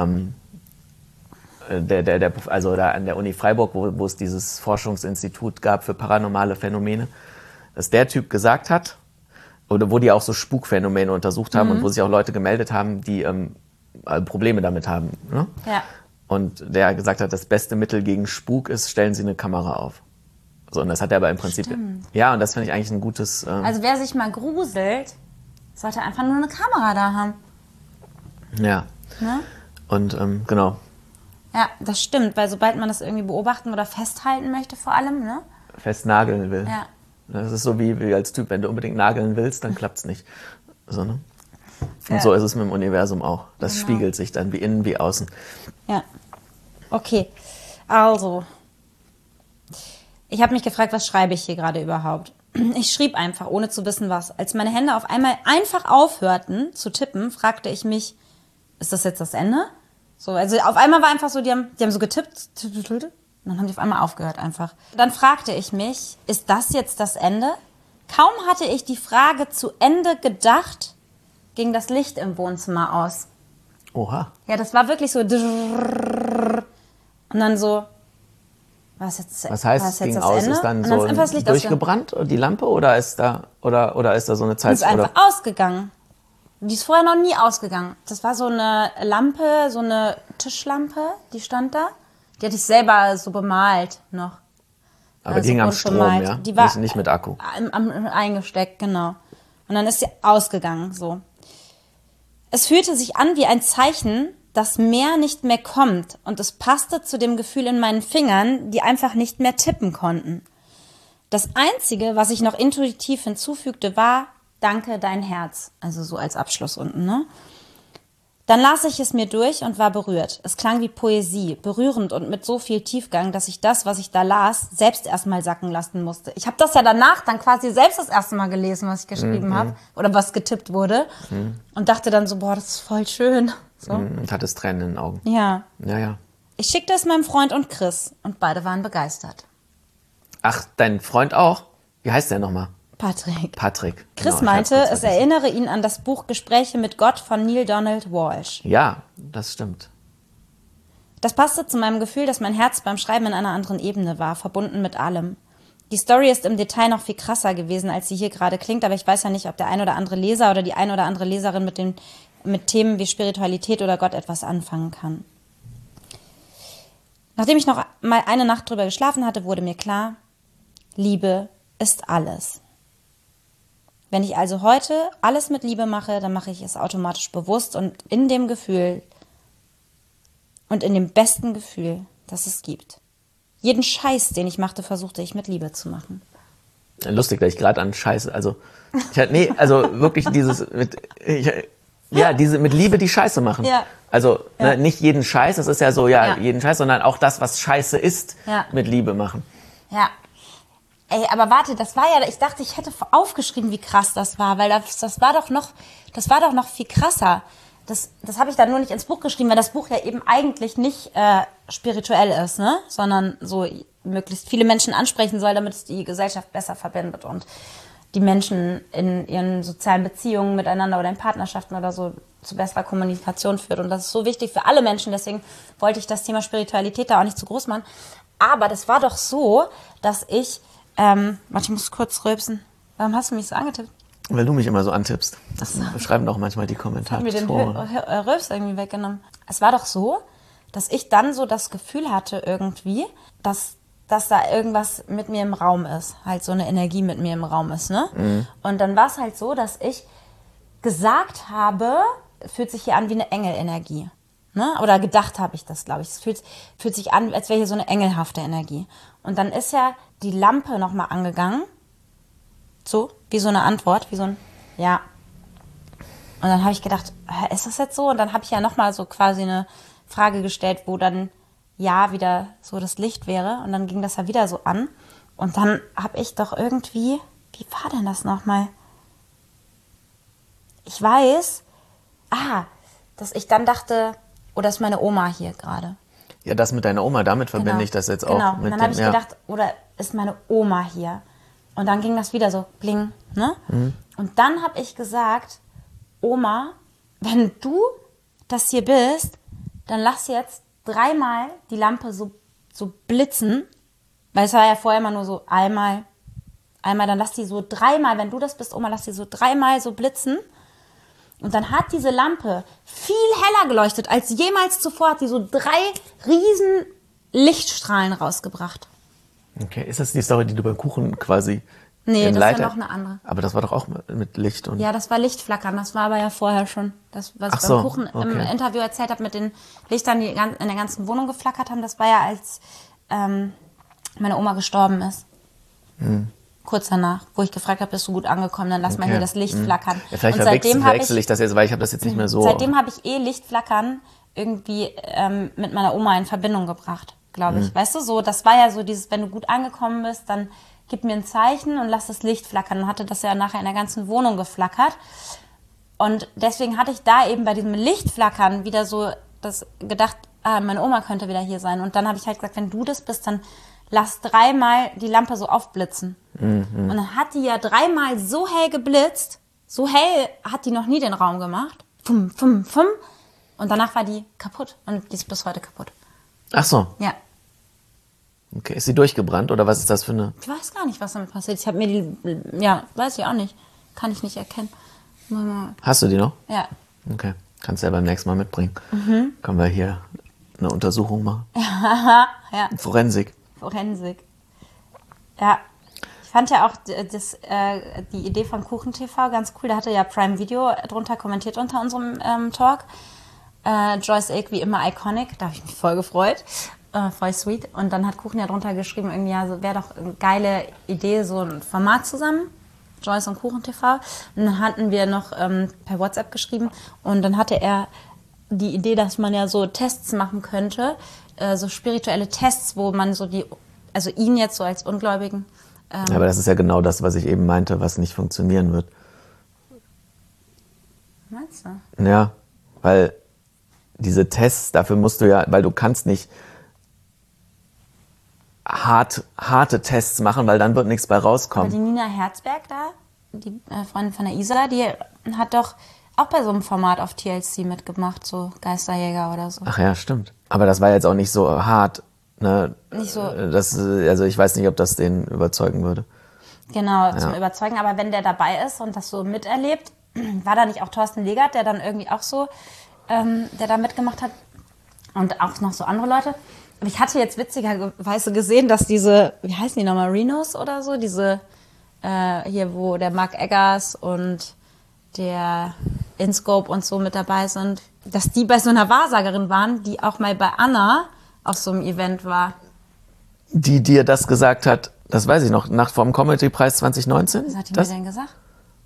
also da an der Uni Freiburg, wo es dieses Forschungsinstitut gab für paranormale Phänomene, dass der Typ gesagt hat, oder wo die auch so Spukphänomene untersucht haben und wo sich auch Leute gemeldet haben, die Probleme damit haben. Ne? Ja. Und der gesagt hat, das beste Mittel gegen Spuk ist, stellen Sie eine Kamera auf. So, und das hat er aber im Prinzip... Stimmt. Ja, und das finde ich eigentlich ein gutes... Also wer sich mal gruselt, sollte einfach nur eine Kamera da haben. ja. Ne? Und genau. Ja, das stimmt, weil sobald man das irgendwie beobachten oder festhalten möchte vor allem, ne? Festnageln will. Ja. Das ist so wie als Typ, wenn du unbedingt nageln willst, dann klappt's nicht. So, ne? Und Ja. so ist es mit dem Universum auch. Das Genau. spiegelt sich dann wie innen wie außen. Ja. Okay. Also. Ich habe mich gefragt, was schreibe ich hier gerade überhaupt? Ich schrieb einfach, ohne zu wissen was. Als meine Hände auf einmal einfach aufhörten zu tippen, fragte ich mich, ist das jetzt das Ende? So, also auf einmal war einfach so, die haben so getippt, und dann haben die auf einmal aufgehört einfach. Dann fragte ich mich, ist das jetzt das Ende? Kaum hatte ich die Frage zu Ende gedacht, ging das Licht im Wohnzimmer aus. Oha. Ja, das war wirklich so. Und dann so, was jetzt? Was heißt, was ging das aus, Ende? ist dann Und so ist einfach das Licht durchgebrannt, die Lampe, oder ist da so eine Zeit? Ist einfach oder? ausgegangen. Die ist vorher noch nie ausgegangen. Das war so eine Lampe, so eine Tischlampe, die stand da. Die hatte ich selber so bemalt noch. Aber die hing am Strom, bemalt. ja? Die war Nicht mit Akku. eingesteckt, genau. Und dann ist sie ausgegangen, so. Es fühlte sich an wie ein Zeichen, dass mehr nicht mehr kommt. Und es passte zu dem Gefühl in meinen Fingern, die einfach nicht mehr tippen konnten. Das Einzige, was ich noch intuitiv hinzufügte, war, danke, dein Herz. Also so als Abschluss unten, ne? Dann las ich es mir durch und war berührt. Es klang wie Poesie, berührend und mit so viel Tiefgang, dass ich das, was ich da las, selbst erstmal sacken lassen musste. Ich habe das ja danach dann quasi selbst das erste Mal gelesen, was ich geschrieben habe oder was getippt wurde und dachte dann so, boah, das ist voll schön. So. Und hattest Tränen in den Augen. Ja. Ja, ja. Ich schickte es meinem Freund und Chris und beide waren begeistert. Ach, dein Freund auch? Wie heißt der nochmal? Patrick. Patrick. Chris Genau, ich meinte, hab's kurz es vergessen. erinnere ihn an das Buch Gespräche mit Gott von Neil Donald Walsh. Ja, das stimmt. Das passte zu meinem Gefühl, dass mein Herz beim Schreiben in einer anderen Ebene war, verbunden mit allem. Die Story ist im Detail noch viel krasser gewesen, als sie hier gerade klingt, aber ich weiß ja nicht, ob der ein oder andere Leser oder die ein oder andere Leserin mit Themen wie Spiritualität oder Gott etwas anfangen kann. Nachdem ich noch mal eine Nacht drüber geschlafen hatte, wurde mir klar, Liebe ist alles. Wenn ich also heute alles mit Liebe mache, dann mache ich es automatisch bewusst und in dem Gefühl und in dem besten Gefühl, das es gibt. Jeden Scheiß, den ich machte, versuchte ich mit Liebe zu machen. Lustig, dass ich gerade an Scheiße, also wirklich dieses mit Liebe die Scheiße machen. Ja. Also ne, nicht jeden Scheiß, das ist ja so, Ja. jeden Scheiß, sondern auch das, was Scheiße ist, Ja. mit Liebe machen. Ja. Ey, aber warte, das war ja, ich dachte, ich hätte aufgeschrieben, wie krass das war, weil das war doch noch viel krasser. Das habe ich dann nur nicht ins Buch geschrieben, weil das Buch ja eben eigentlich nicht spirituell ist, ne? Sondern so möglichst viele Menschen ansprechen soll, damit es die Gesellschaft besser verbindet. Und die Menschen in ihren sozialen Beziehungen miteinander oder in Partnerschaften oder so zu besserer Kommunikation führt. Und das ist so wichtig für alle Menschen. Deswegen wollte ich das Thema Spiritualität da auch nicht zu groß machen. Aber das war doch so, dass ich, warte, ich muss kurz rülpsen. Warum hast du mich so angetippt? Weil du mich immer so antippst. Das schreiben doch manchmal die Kommentare. Mir den Rülps irgendwie weggenommen. Es war doch so, dass ich dann so das Gefühl hatte irgendwie, dass da irgendwas mit mir im Raum ist. Halt so eine Energie mit mir im Raum ist, ne? Mhm. Und dann war es halt so, dass ich gesagt habe, fühlt sich hier an wie eine Engelenergie. Ne? Oder gedacht habe ich das, glaube ich. Es fühlt sich an, als wäre hier so eine engelhafte Energie. Und dann ist ja die Lampe nochmal angegangen. So, wie so eine Antwort, wie so ein Ja. Und dann habe ich gedacht, ist das jetzt so? Und dann habe ich ja nochmal so quasi eine Frage gestellt, wo dann Ja wieder so das Licht wäre. Und dann ging das ja wieder so an. Und dann habe ich doch irgendwie, wie war denn das nochmal? Ich weiß, dass ich dann dachte, oder ist meine Oma hier gerade? Ja, das mit deiner Oma, damit verbinde ich das jetzt auch. Genau, mit und dann habe ich gedacht, oder ist meine Oma hier? Und dann ging das wieder so, bling, ne? Mhm. Und dann habe ich gesagt, Oma, wenn du das hier bist, dann lass jetzt 3-mal die Lampe so blitzen. Weil es war ja vorher immer nur so einmal, dann lass die so 3-mal, wenn du das bist, Oma, lass die so 3-mal so blitzen. Und dann hat diese Lampe viel heller geleuchtet als jemals zuvor, hat die so 3 riesen Lichtstrahlen rausgebracht. Okay, ist das die Story, die du beim Kuchen quasi... Nee, das ist ja noch eine andere. Aber das war doch auch mit Licht und... Ja, das war Lichtflackern, das war aber ja vorher schon. Das, was ich beim Kuchen im Interview erzählt habe, mit den Lichtern, die in der ganzen Wohnung geflackert haben, das war ja, als meine Oma gestorben ist. Mhm. Kurz danach, wo ich gefragt habe, bist du gut angekommen, dann lass mal hier das Licht flackern. Ja, vielleicht verwechsel ich das jetzt, weil ich habe das jetzt nicht mehr so... Seitdem habe ich Lichtflackern irgendwie mit meiner Oma in Verbindung gebracht, glaube ich. Weißt du, so, das war ja so dieses, wenn du gut angekommen bist, dann gib mir ein Zeichen und lass das Licht flackern. Dann hatte das ja nachher in der ganzen Wohnung geflackert. Und deswegen hatte ich da eben bei diesem Lichtflackern wieder so das gedacht, meine Oma könnte wieder hier sein. Und dann habe ich halt gesagt, wenn du das bist, dann lass 3-mal die Lampe so aufblitzen. Mhm. Und dann hat die ja 3-mal so hell geblitzt, so hell hat die noch nie den Raum gemacht. Fum, fum, fum. Und danach war die kaputt. Und die ist bis heute kaputt. Ach so. Ja. Okay, ist sie durchgebrannt oder was ist das für eine? Ich weiß gar nicht, was damit passiert. Ich habe mir weiß ich auch nicht. Kann ich nicht erkennen. Hast du die noch? Ja. Okay, kannst du ja beim nächsten Mal mitbringen. Mhm. Können wir hier eine Untersuchung machen? Ja. Forensik. Ja. Ich fand ja auch die Idee von KuchenTV ganz cool. Da hatte ja Prime Video drunter kommentiert unter unserem Talk. Joyce Ilk wie immer iconic. Da habe ich mich voll gefreut. Voll sweet. Und dann hat Kuchen ja drunter geschrieben, irgendwie, ja, so wäre doch eine geile Idee, so ein Format zusammen. Joyce und KuchenTV. Und dann hatten wir noch per WhatsApp geschrieben. Und dann hatte er die Idee, dass man ja so Tests machen könnte, so spirituelle Tests, wo man so also ihn jetzt so als Ungläubigen. Aber das ist ja genau das, was ich eben meinte, was nicht funktionieren wird. Meinst du? Ja, weil diese Tests, dafür musst du ja, weil du kannst nicht harte Tests machen, weil dann wird nichts bei rauskommen. Aber die Nina Herzberg da, die Freundin von der Isa, die hat doch auch bei so einem Format auf TLC mitgemacht, so Geisterjäger oder so. Ach ja, stimmt. Aber das war jetzt auch nicht so hart. Ne? Nicht so. Also ich weiß nicht, ob das den überzeugen würde. Genau, zum Überzeugen. Aber wenn der dabei ist und das so miterlebt, war da nicht auch Thorsten Legert, der dann irgendwie auch so, der da mitgemacht hat und auch noch so andere Leute. Aber ich hatte jetzt witzigerweise gesehen, dass diese, wie heißen die nochmal, Renos oder so, diese, hier wo der Mark Eggers und der InScope und so mit dabei sind, dass die bei so einer Wahrsagerin waren, die auch mal bei Anna auf so einem Event war. Die dir das gesagt hat, das weiß ich noch, vor dem Comedy-Preis 2019? Was hat die mir denn gesagt?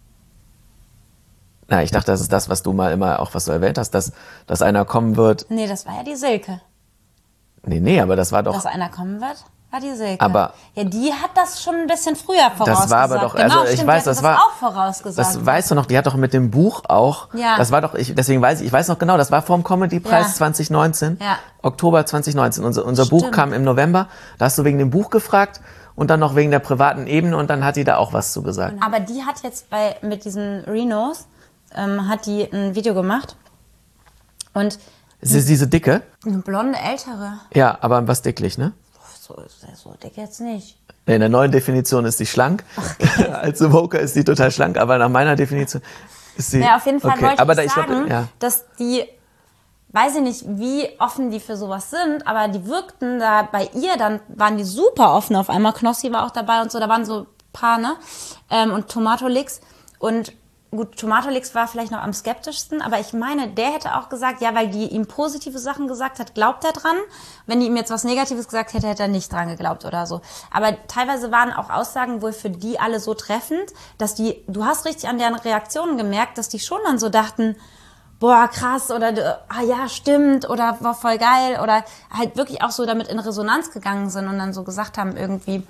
Na, ich dachte, das ist das, was du mal immer, auch was du erwähnt hast, dass einer kommen wird. Nee, das war ja die Silke. Nee, aber das war doch... Dass einer kommen wird, war die Silke. Aber... Ja, die hat das schon ein bisschen früher vorausgesagt. Das war aber doch... Genau, also ich stimmt, weiß, das war... auch vorausgesagt. Das weißt du noch, die hat doch mit dem Buch auch... Ja. Das war doch... Deswegen weiß ich weiß noch genau, das war vor dem Comedy-Preis 2019. Ja. Oktober 2019. Unser Buch kam im November. Da hast du wegen dem Buch gefragt und dann noch wegen der privaten Ebene und dann hat die da auch was zu gesagt. Aber die hat jetzt mit diesen Renos, hat die ein Video gemacht und Ist es diese dicke? eine blonde Ältere. Ja, aber was dicklich, ne? So dick jetzt nicht. In der neuen Definition ist sie schlank. Als Smoker ist sie total schlank, aber nach meiner Definition ist sie... Ja, auf jeden Fall okay. wollte aber ich glaub, sagen, dass die, weiß ich nicht, wie offen die für sowas sind, aber die wirkten da bei ihr, dann waren die super offen auf einmal. Knossi war auch dabei und so, da waren so ein paar, ne? Und Tomatolix. Und gut, Tomatolix war vielleicht noch am skeptischsten, aber ich meine, der hätte auch gesagt, ja, weil die ihm positive Sachen gesagt hat, glaubt er dran. Wenn die ihm jetzt was Negatives gesagt hätte, hätte er nicht dran geglaubt oder so. Aber teilweise waren auch Aussagen wohl für die alle so treffend, dass du hast richtig an deren Reaktionen gemerkt, dass die schon dann so dachten, boah, krass, oder ja, stimmt, oder war voll geil, oder halt wirklich auch so damit in Resonanz gegangen sind und dann so gesagt haben irgendwie,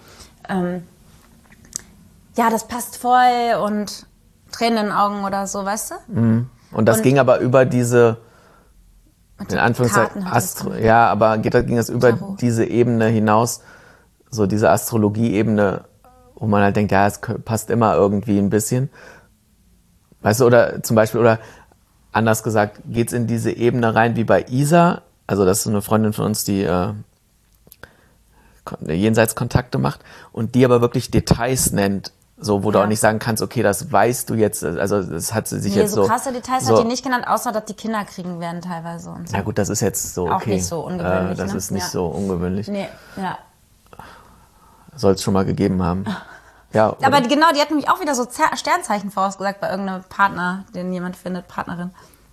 ja, das passt voll und Tränen in den Augen oder so, weißt du? Und das ging aber über diese, in Anführungszeichen, ging das über Tarot. diese Ebene hinaus, so diese Astrologie-Ebene, wo man halt denkt, ja, es passt immer irgendwie ein bisschen. Weißt du, oder zum Beispiel, oder anders gesagt, geht's in diese Ebene rein wie bei Isa, also das ist eine Freundin von uns, die Jenseitskontakte macht und die aber wirklich Details nennt, so, wo du auch nicht sagen kannst, okay, das weißt du jetzt, also das hat sie sich jetzt so... so krasse Details hat die nicht genannt, außer dass die Kinder kriegen werden teilweise und so. Ja gut, das ist jetzt so okay. Auch nicht so ungewöhnlich, Das ne? ist nicht Ja. so ungewöhnlich. Nee, ja. Soll es schon mal gegeben haben. Ja, oder? Aber genau, die hat nämlich auch wieder so Sternzeichen vorausgesagt bei irgendeinem Partner, den jemand findet, Partnerin.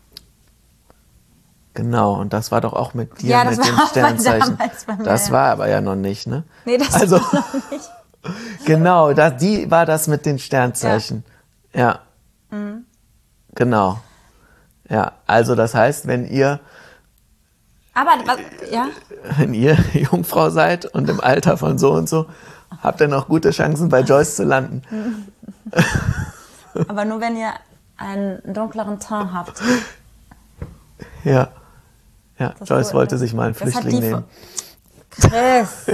Genau, und das war doch auch mit dir, Ja, mit das den war Sternzeichen. damals bei mir, Das ja. war aber ja noch nicht, ne? Nee, das Also, war noch nicht. genau, die war das mit den Sternzeichen. Ja. Genau. Ja, also das heißt, wenn ihr Jungfrau seid und im Alter von so und so, habt ihr noch gute Chancen, bei Joyce zu landen. Aber nur wenn ihr einen dunkleren Teint habt. Ja. Ja, Das Joyce wohl- wollte sich mal einen das hat Flüchtling die nehmen. Chris.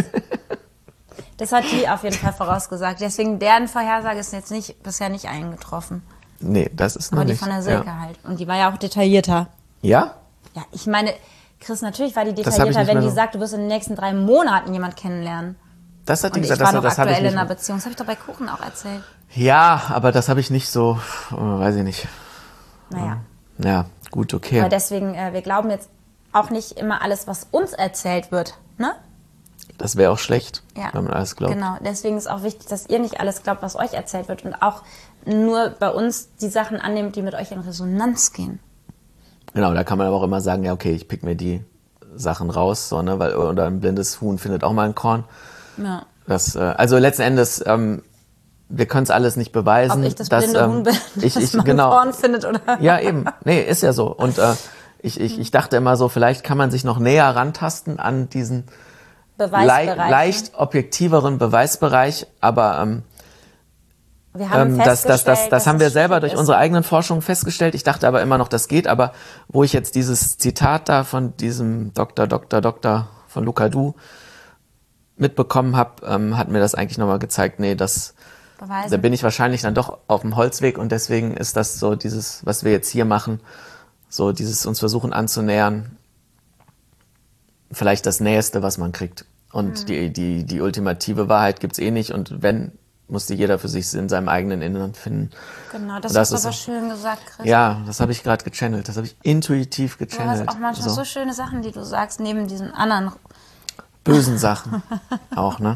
Das hat die auf jeden Fall vorausgesagt. Deswegen, deren Vorhersage ist jetzt bisher nicht eingetroffen. Nee, das ist noch Aber die nicht. von der Silke halt. Und die war ja auch detaillierter. Ja? Ja, ich meine, Chris, natürlich war die hab ich detaillierter, nicht wenn mehr die so- sagt, du wirst in den nächsten 3 Monaten jemanden kennenlernen. Das hat die Und ich gesagt, war noch das habe ich aktuell nicht. in einer Beziehung. Das habe ich doch bei Kuchen auch erzählt. Ja, aber das habe ich nicht so, weiß ich nicht. Naja. Ja, gut, okay. Aber deswegen, wir glauben jetzt auch nicht immer alles, was uns erzählt wird. Ne? Das wäre auch schlecht, Ja. wenn man alles glaubt. Genau, deswegen ist auch wichtig, dass ihr nicht alles glaubt, was euch erzählt wird. Und auch nur bei uns die Sachen annehmt, die mit euch in Resonanz gehen. Genau, da kann man aber auch immer sagen, ja, okay, ich pick mir die Sachen raus, so, ne, weil, oder ein blindes Huhn findet auch mal ein Korn. Ja. Das, also letzten Endes, wir können es alles nicht beweisen. Ob ich das blinde Huhn bin, das man genau. Korn findet oder... Ja, eben. Nee, ist ja so. Und ich dachte immer so, vielleicht kann man sich noch näher rantasten an diesen Beweisbereich. leicht objektiveren Beweisbereich, aber Wir haben das festgestellt, dass haben wir es selber schwierig durch ist. unsere eigenen Forschungen festgestellt. Ich dachte aber immer noch, das geht. Aber wo ich jetzt dieses Zitat da von diesem Doktor von Luca Du mitbekommen habe, hat mir das eigentlich nochmal gezeigt, nee, da Beweise. bin ich wahrscheinlich dann doch auf dem Holzweg und deswegen ist das so dieses, was wir jetzt hier machen, so dieses uns versuchen anzunähern, vielleicht das Nächste, was man kriegt. Und die ultimative Wahrheit gibt's eh nicht und wenn, musste jeder für sich in seinem eigenen Inneren finden. Genau, das Und hast du ist aber so. schön gesagt, Chris. Ja, das habe ich gerade gechannelt, das habe ich intuitiv Du hast gechannelt. auch manchmal so schöne Sachen, die du sagst, neben diesen anderen. Bösen Sachen auch, ne?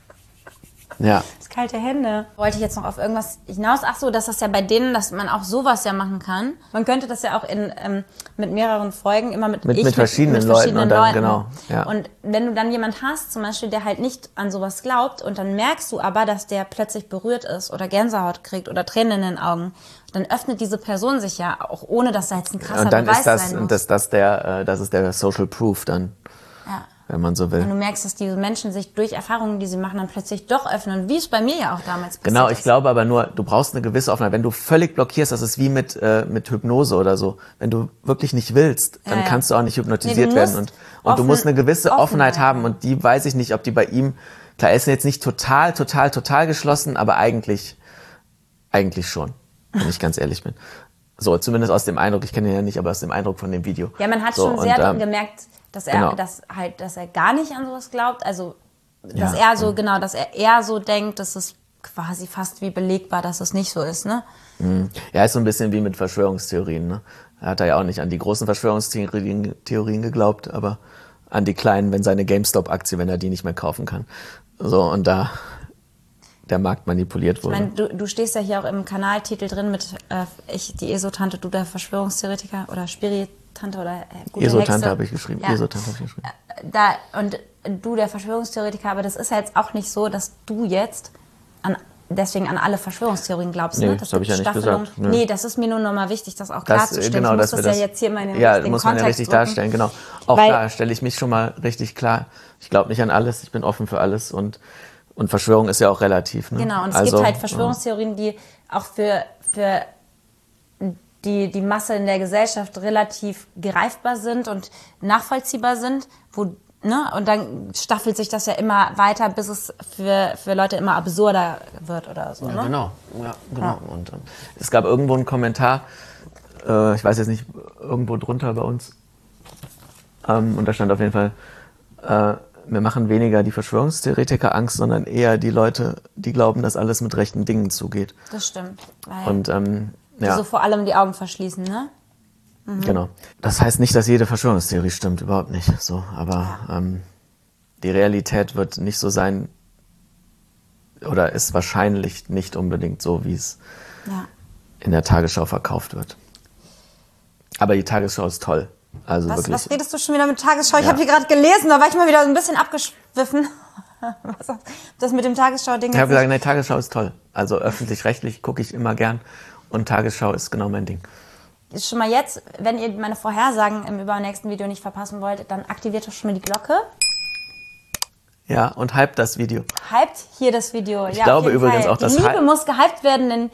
Ja. Das kalte Hände. Wollte ich jetzt noch auf irgendwas hinaus? Ach so, dass das ja bei denen, dass man auch sowas ja machen kann. Man könnte das ja auch mit mehreren Folgen immer mit verschiedenen Leuten und dann, genau, ja. Und wenn du dann jemand hast, zum Beispiel, der halt nicht an sowas glaubt und dann merkst du aber, dass der plötzlich berührt ist oder Gänsehaut kriegt oder Tränen in den Augen, dann öffnet diese Person sich ja auch, ohne dass da jetzt ein krasser Und dann Beweis ist das, sein muss. das ist der Social Proof dann, Ja. wenn man so Wenn will. du merkst, dass diese Menschen sich durch Erfahrungen, die sie machen, dann plötzlich doch öffnen, wie es bei mir ja auch damals passiert Genau, ist. ich glaube aber nur, du brauchst eine gewisse Offenheit. Wenn du völlig blockierst, das ist wie mit Hypnose oder so. Wenn du wirklich nicht willst, dann Ja. kannst du auch nicht hypnotisiert Nee, du werden. musst Und du musst eine gewisse offen Offenheit bleiben. haben. Und die weiß ich nicht, ob die bei ihm Klar, er ist jetzt nicht total geschlossen, aber eigentlich schon, wenn ich ganz ehrlich bin. So, zumindest aus dem Eindruck, ich kenne ihn ja nicht, aber aus dem Eindruck von dem Video. Ja, man hat so, schon sehr gemerkt, dass er, genau. dass er gar nicht an sowas glaubt. Also, dass er so, genau, dass er eher so denkt, dass es quasi fast wie belegbar, dass es nicht so ist, ne? Ja, ist so ein bisschen wie mit Verschwörungstheorien, ne? Er hat ja auch nicht an die großen Verschwörungstheorien geglaubt, aber an die kleinen, wenn seine GameStop-Aktie, wenn er die nicht mehr kaufen kann. So, und da der Markt manipuliert wurde. Ich meine, du stehst ja hier auch im Kanaltitel drin mit ich, die ESO-Tante, du der Verschwörungstheoretiker oder Spiri-Tante oder gute ESO-Tante Hexe. habe ich geschrieben. Ja. ESO-Tante habe ich geschrieben. Und du der Verschwörungstheoretiker, aber das ist ja jetzt auch nicht so, dass du jetzt deswegen an alle Verschwörungstheorien glaubst. Nee, Ne? das habe ich ja nicht Staffelung. gesagt. Nö. Nee, das ist mir nur nochmal wichtig, das auch klarzustellen. Genau, ich muss dass wir das ja jetzt hier mal in den ja, richtigen muss man ja Kontext richtig drücken. darstellen, genau. Auch Weil- da stelle ich mich schon mal richtig klar. Ich glaube nicht an alles, ich bin offen für alles und Verschwörung ist ja auch relativ. Ne? Genau, und es also, gibt halt Verschwörungstheorien, die auch für die Masse in der Gesellschaft relativ greifbar sind und nachvollziehbar sind, und dann staffelt sich das ja immer weiter, bis es für Leute immer absurder wird oder so. Ja, Ne? genau. Ja, genau. Ja. Und es gab irgendwo einen Kommentar, ich weiß jetzt nicht, irgendwo drunter bei uns, und da stand auf jeden Fall, wir machen weniger die Verschwörungstheoretiker Angst, sondern eher die Leute, die glauben, dass alles mit rechten Dingen zugeht. Das stimmt. Weil Und die so vor allem die Augen verschließen, ne? Genau. Das heißt nicht, dass jede Verschwörungstheorie stimmt, überhaupt nicht. So, aber die Realität wird nicht so sein oder ist wahrscheinlich nicht unbedingt so, wie es in der Tagesschau verkauft wird. Aber die Tagesschau ist toll. Also wirklich. Was redest du schon wieder mit Tagesschau? Ich habe hier gerade gelesen, da war ich mal wieder ein bisschen abgeschwiffen. Das mit dem Tagesschau-Ding. Ich habe gesagt, nee, Tagesschau ist toll. Also öffentlich-rechtlich gucke ich immer gern und Tagesschau ist genau mein Ding. Ist schon mal jetzt, wenn ihr meine Vorhersagen im übernächsten Video nicht verpassen wollt, dann aktiviert doch schon mal die Glocke. Ja, und hype das Video. Hypt hier das Video. Ich glaube übrigens auch, dass die Liebe muss gehypt werden, denn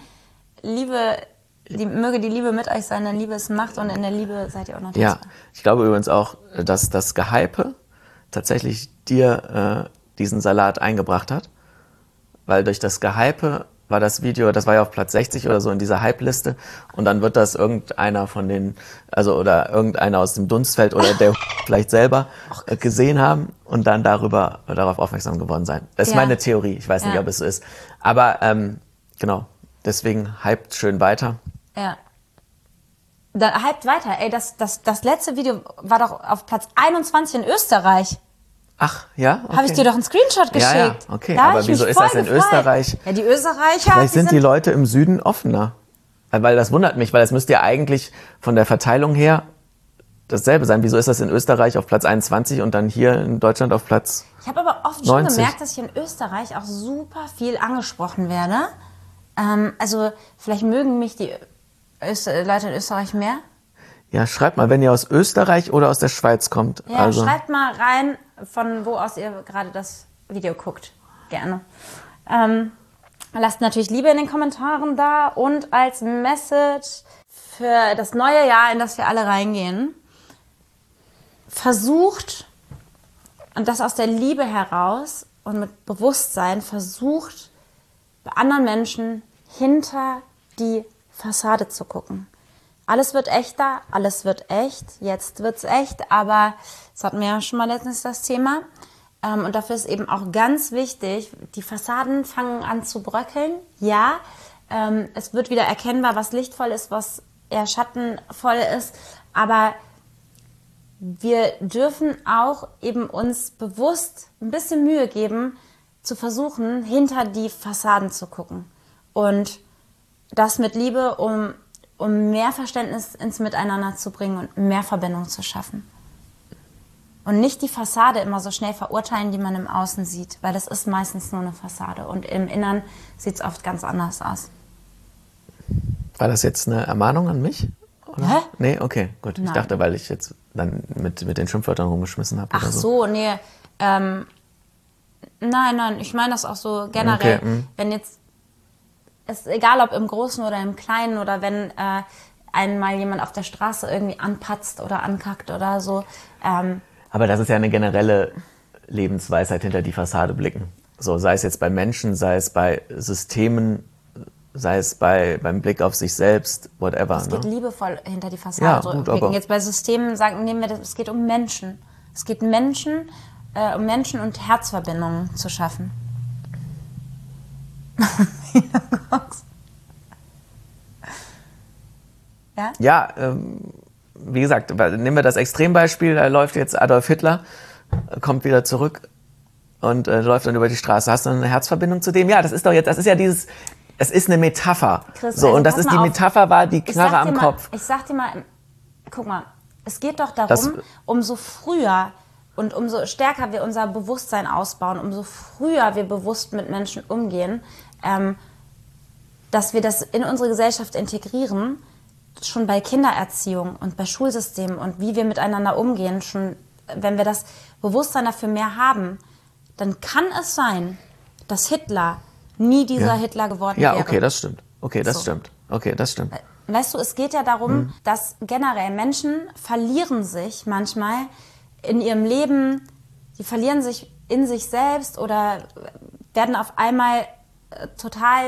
möge die Liebe mit euch sein, denn Liebe ist Macht und in der Liebe seid ihr auch noch Ja, dankbar. ich glaube übrigens auch, dass das Gehype tatsächlich dir diesen Salat eingebracht hat, weil durch das Gehype war das Video, das war ja auf Platz 60 oder so in dieser Hype-Liste und dann wird das irgendeiner von den, oder irgendeiner aus dem Dunstfeld oder der vielleicht selber gesehen haben und dann darauf aufmerksam geworden sein. Das ist meine Theorie, ich weiß nicht, ob es so ist. Aber genau, deswegen hypt schön weiter. Ja. Da hypt weiter. Ey, das letzte Video war doch auf Platz 21 in Österreich. Ach, ja? Okay. Habe ich dir doch einen Screenshot geschickt. Ja, okay, Da hab aber ich wieso mich ist das voll in gefreut. Österreich? Ja, die Österreicher, Vielleicht sind die Leute im Süden offener. Weil das wundert mich, weil es müsste ja eigentlich von der Verteilung her dasselbe sein. Wieso ist das in Österreich auf Platz 21 und dann hier in Deutschland auf Platz Ich habe aber oft schon 90? gemerkt, dass ich in Österreich auch super viel angesprochen werde. Also vielleicht mögen mich die Leute in Österreich mehr. Ja, schreibt mal, wenn ihr aus Österreich oder aus der Schweiz kommt. Ja, Also, schreibt mal rein, von wo aus ihr gerade das Video guckt. Gerne. Lasst natürlich Liebe in den Kommentaren da und als Message für das neue Jahr, in das wir alle reingehen, versucht, und das aus der Liebe heraus und mit Bewusstsein, versucht, bei anderen Menschen hinter die Fassade zu gucken. Alles wird echter, alles wird echt, jetzt wird's echt, aber das hatten wir ja schon mal letztens das Thema. Und dafür ist eben auch ganz wichtig, die Fassaden fangen an zu bröckeln. Ja, es wird wieder erkennbar, was lichtvoll ist, was eher schattenvoll ist, aber wir dürfen auch eben uns bewusst ein bisschen Mühe geben, zu versuchen, hinter die Fassaden zu gucken. Und das mit Liebe, um mehr Verständnis ins Miteinander zu bringen und mehr Verbindung zu schaffen. Und nicht die Fassade immer so schnell verurteilen, die man im Außen sieht, weil das ist meistens nur eine Fassade. Und im Innern sieht es oft ganz anders aus. war das jetzt eine Ermahnung an mich? Oder? Hä? Nee, okay, gut. Nein. Ich dachte, weil ich jetzt dann mit den Schimpfwörtern rumgeschmissen habe. Ach oder so, nee. Nein, ich meine das auch so generell. Okay, Wenn jetzt, ist egal ob im Großen oder im Kleinen oder wenn einmal jemand auf der Straße irgendwie anpatzt oder ankackt oder so. Aber das ist ja eine generelle Lebensweisheit, hinter die Fassade blicken. So, sei es jetzt bei Menschen, sei es bei Systemen, sei es beim Blick auf sich selbst, whatever. Es geht liebevoll hinter die Fassade Ja, so gut, blicken. aber- Jetzt bei Systemen nehmen wir das, es geht um Menschen. Es geht um Menschen und Herzverbindungen zu schaffen. Ja? Ja, wie gesagt, nehmen wir das Extrembeispiel, da läuft jetzt Adolf Hitler, kommt wieder zurück und läuft dann über die Straße. Hast du eine Herzverbindung zu dem? Ja, das ist ja dieses, es ist eine Metapher. Chris, So, also und das pass ist mal die auf. Metapher war die Ich Knarre sag dir am mal- Kopf. Ich sag dir mal, guck mal, es geht doch Das- darum, umso früher und umso stärker wir unser Bewusstsein ausbauen, umso früher wir bewusst mit Menschen umgehen, dass wir das in unsere Gesellschaft integrieren, schon bei Kindererziehung und bei Schulsystemen und wie wir miteinander umgehen, schon wenn wir das Bewusstsein dafür mehr haben, dann kann es sein, dass Hitler nie dieser Ja. Hitler geworden Ja, wäre. okay, das stimmt. Okay, das So. stimmt. Okay, das stimmt. Weißt du, es geht ja darum, dass generell Menschen verlieren sich manchmal in ihrem Leben, die verlieren sich in sich selbst oder werden auf einmal total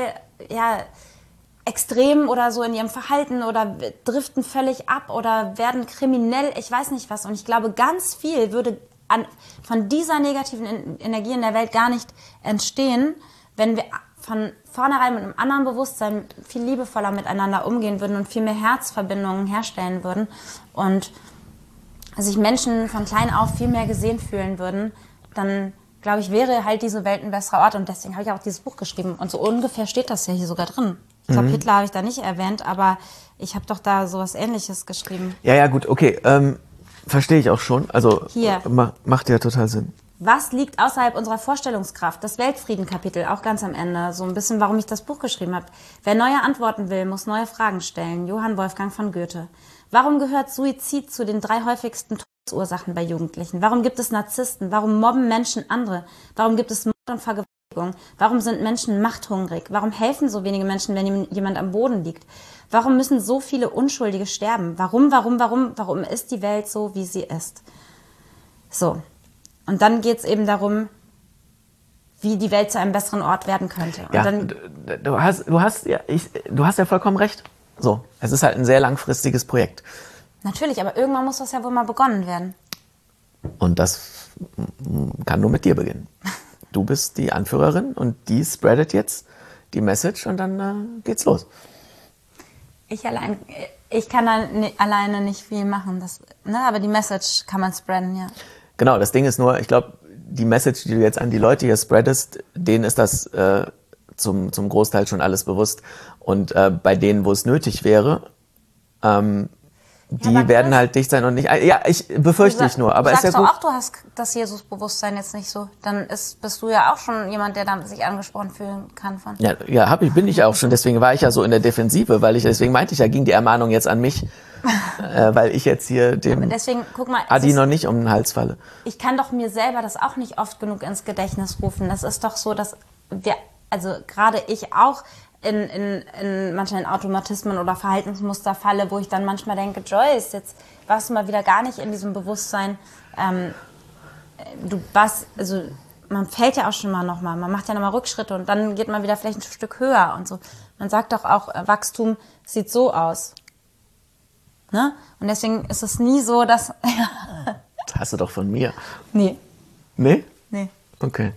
extrem oder so in ihrem Verhalten oder driften völlig ab oder werden kriminell, ich weiß nicht was. Und ich glaube, ganz viel würde von dieser negativen Energie in der Welt gar nicht entstehen, wenn wir von vornherein mit einem anderen Bewusstsein viel liebevoller miteinander umgehen würden und viel mehr Herzverbindungen herstellen würden und sich Menschen von klein auf viel mehr gesehen fühlen würden, dann, glaube ich, wäre halt diese Welt ein besserer Ort. Und deswegen habe ich auch dieses Buch geschrieben. Und so ungefähr steht das ja hier sogar drin. Ich glaube, Hitler habe ich da nicht erwähnt, aber ich habe doch da sowas Ähnliches geschrieben. Ja, gut, okay. Verstehe ich auch schon. Also Hier. Macht ja total Sinn. Was liegt außerhalb unserer Vorstellungskraft? Das Weltfrieden-Kapitel, auch ganz am Ende. So ein bisschen, warum ich das Buch geschrieben habe. Wer neue Antworten will, muss neue Fragen stellen. Johann Wolfgang von Goethe. Warum gehört Suizid zu den 3 häufigsten Todesursachen bei Jugendlichen? Warum gibt es Narzissten? Warum mobben Menschen andere? Warum gibt es Mord und Vergewaltigung? Warum sind Menschen machthungrig? Warum helfen so wenige Menschen, wenn jemand am Boden liegt? Warum müssen so viele Unschuldige sterben? Warum ist die Welt so, wie sie ist? So. Und dann geht es eben darum, wie die Welt zu einem besseren Ort werden könnte. Und Ja, dann, du hast ja vollkommen recht. So, es ist halt ein sehr langfristiges Projekt. natürlich, aber irgendwann muss das ja wohl mal begonnen werden. Und das kann nur mit dir beginnen. Du bist die Anführerin und die spreadet jetzt die Message und dann geht's los. Ich kann da alleine nicht viel machen, aber die Message kann man spreaden, ja. Genau, das Ding ist nur, ich glaube, die Message, die du jetzt an die Leute hier spreadest, denen ist das zum Großteil schon alles bewusst. Und bei denen, wo es nötig wäre, die aber werden Chris, halt dicht sein und nicht... Ja, ich befürchte ich nur, aber du ist ja sagst gut. doch auch, du hast das Jesus-Bewusstsein jetzt nicht so. Dann bist du ja auch schon jemand, der dann sich angesprochen fühlen kann von. Ja, bin ich auch schon. Deswegen war ich ja so in der Defensive, deswegen meinte ich ja, ging die Ermahnung jetzt an mich, weil ich jetzt hier dem Deswegen, guck mal, Adi noch nicht um den Hals falle. ich kann doch mir selber das auch nicht oft genug ins Gedächtnis rufen. Das ist doch so, dass also gerade ich auch in manchen Automatismen oder Verhaltensmuster falle, wo ich dann manchmal denke, Joyce, jetzt warst du mal wieder gar nicht in diesem Bewusstsein. Man fällt ja auch schon mal nochmal, man macht ja nochmal Rückschritte und dann geht man wieder vielleicht ein Stück höher und so. Man sagt doch auch, Wachstum sieht so aus. Ne? Und deswegen ist es nie so, dass... Das hast du doch von mir. Nee. Nee? Nee. Okay.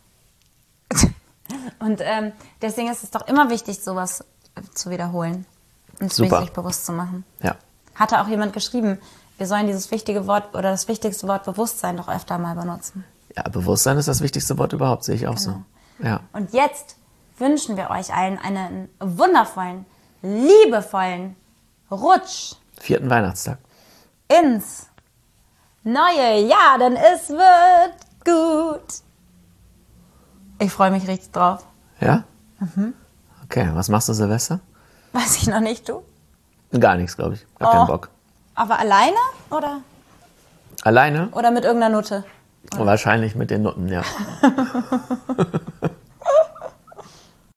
Und deswegen ist es doch immer wichtig, sowas zu wiederholen und es Super. sich bewusst zu machen. Ja. Hatte auch jemand geschrieben, wir sollen dieses wichtige Wort oder das wichtigste Wort Bewusstsein doch öfter mal benutzen. Ja, Bewusstsein ist das wichtigste Wort überhaupt, sehe ich auch so. Ja. Und jetzt wünschen wir euch allen einen wundervollen, liebevollen Rutsch 4. Weihnachtstag. ins neue Jahr, denn es wird gut. Ich freue mich richtig drauf. Ja? Okay, was machst du Silvester? Weiß ich noch nicht, du? Gar nichts, glaube ich. Hab keinen Bock. Aber alleine oder Alleine? mit irgendeiner Nutte? Wahrscheinlich mit den Nutten, ja.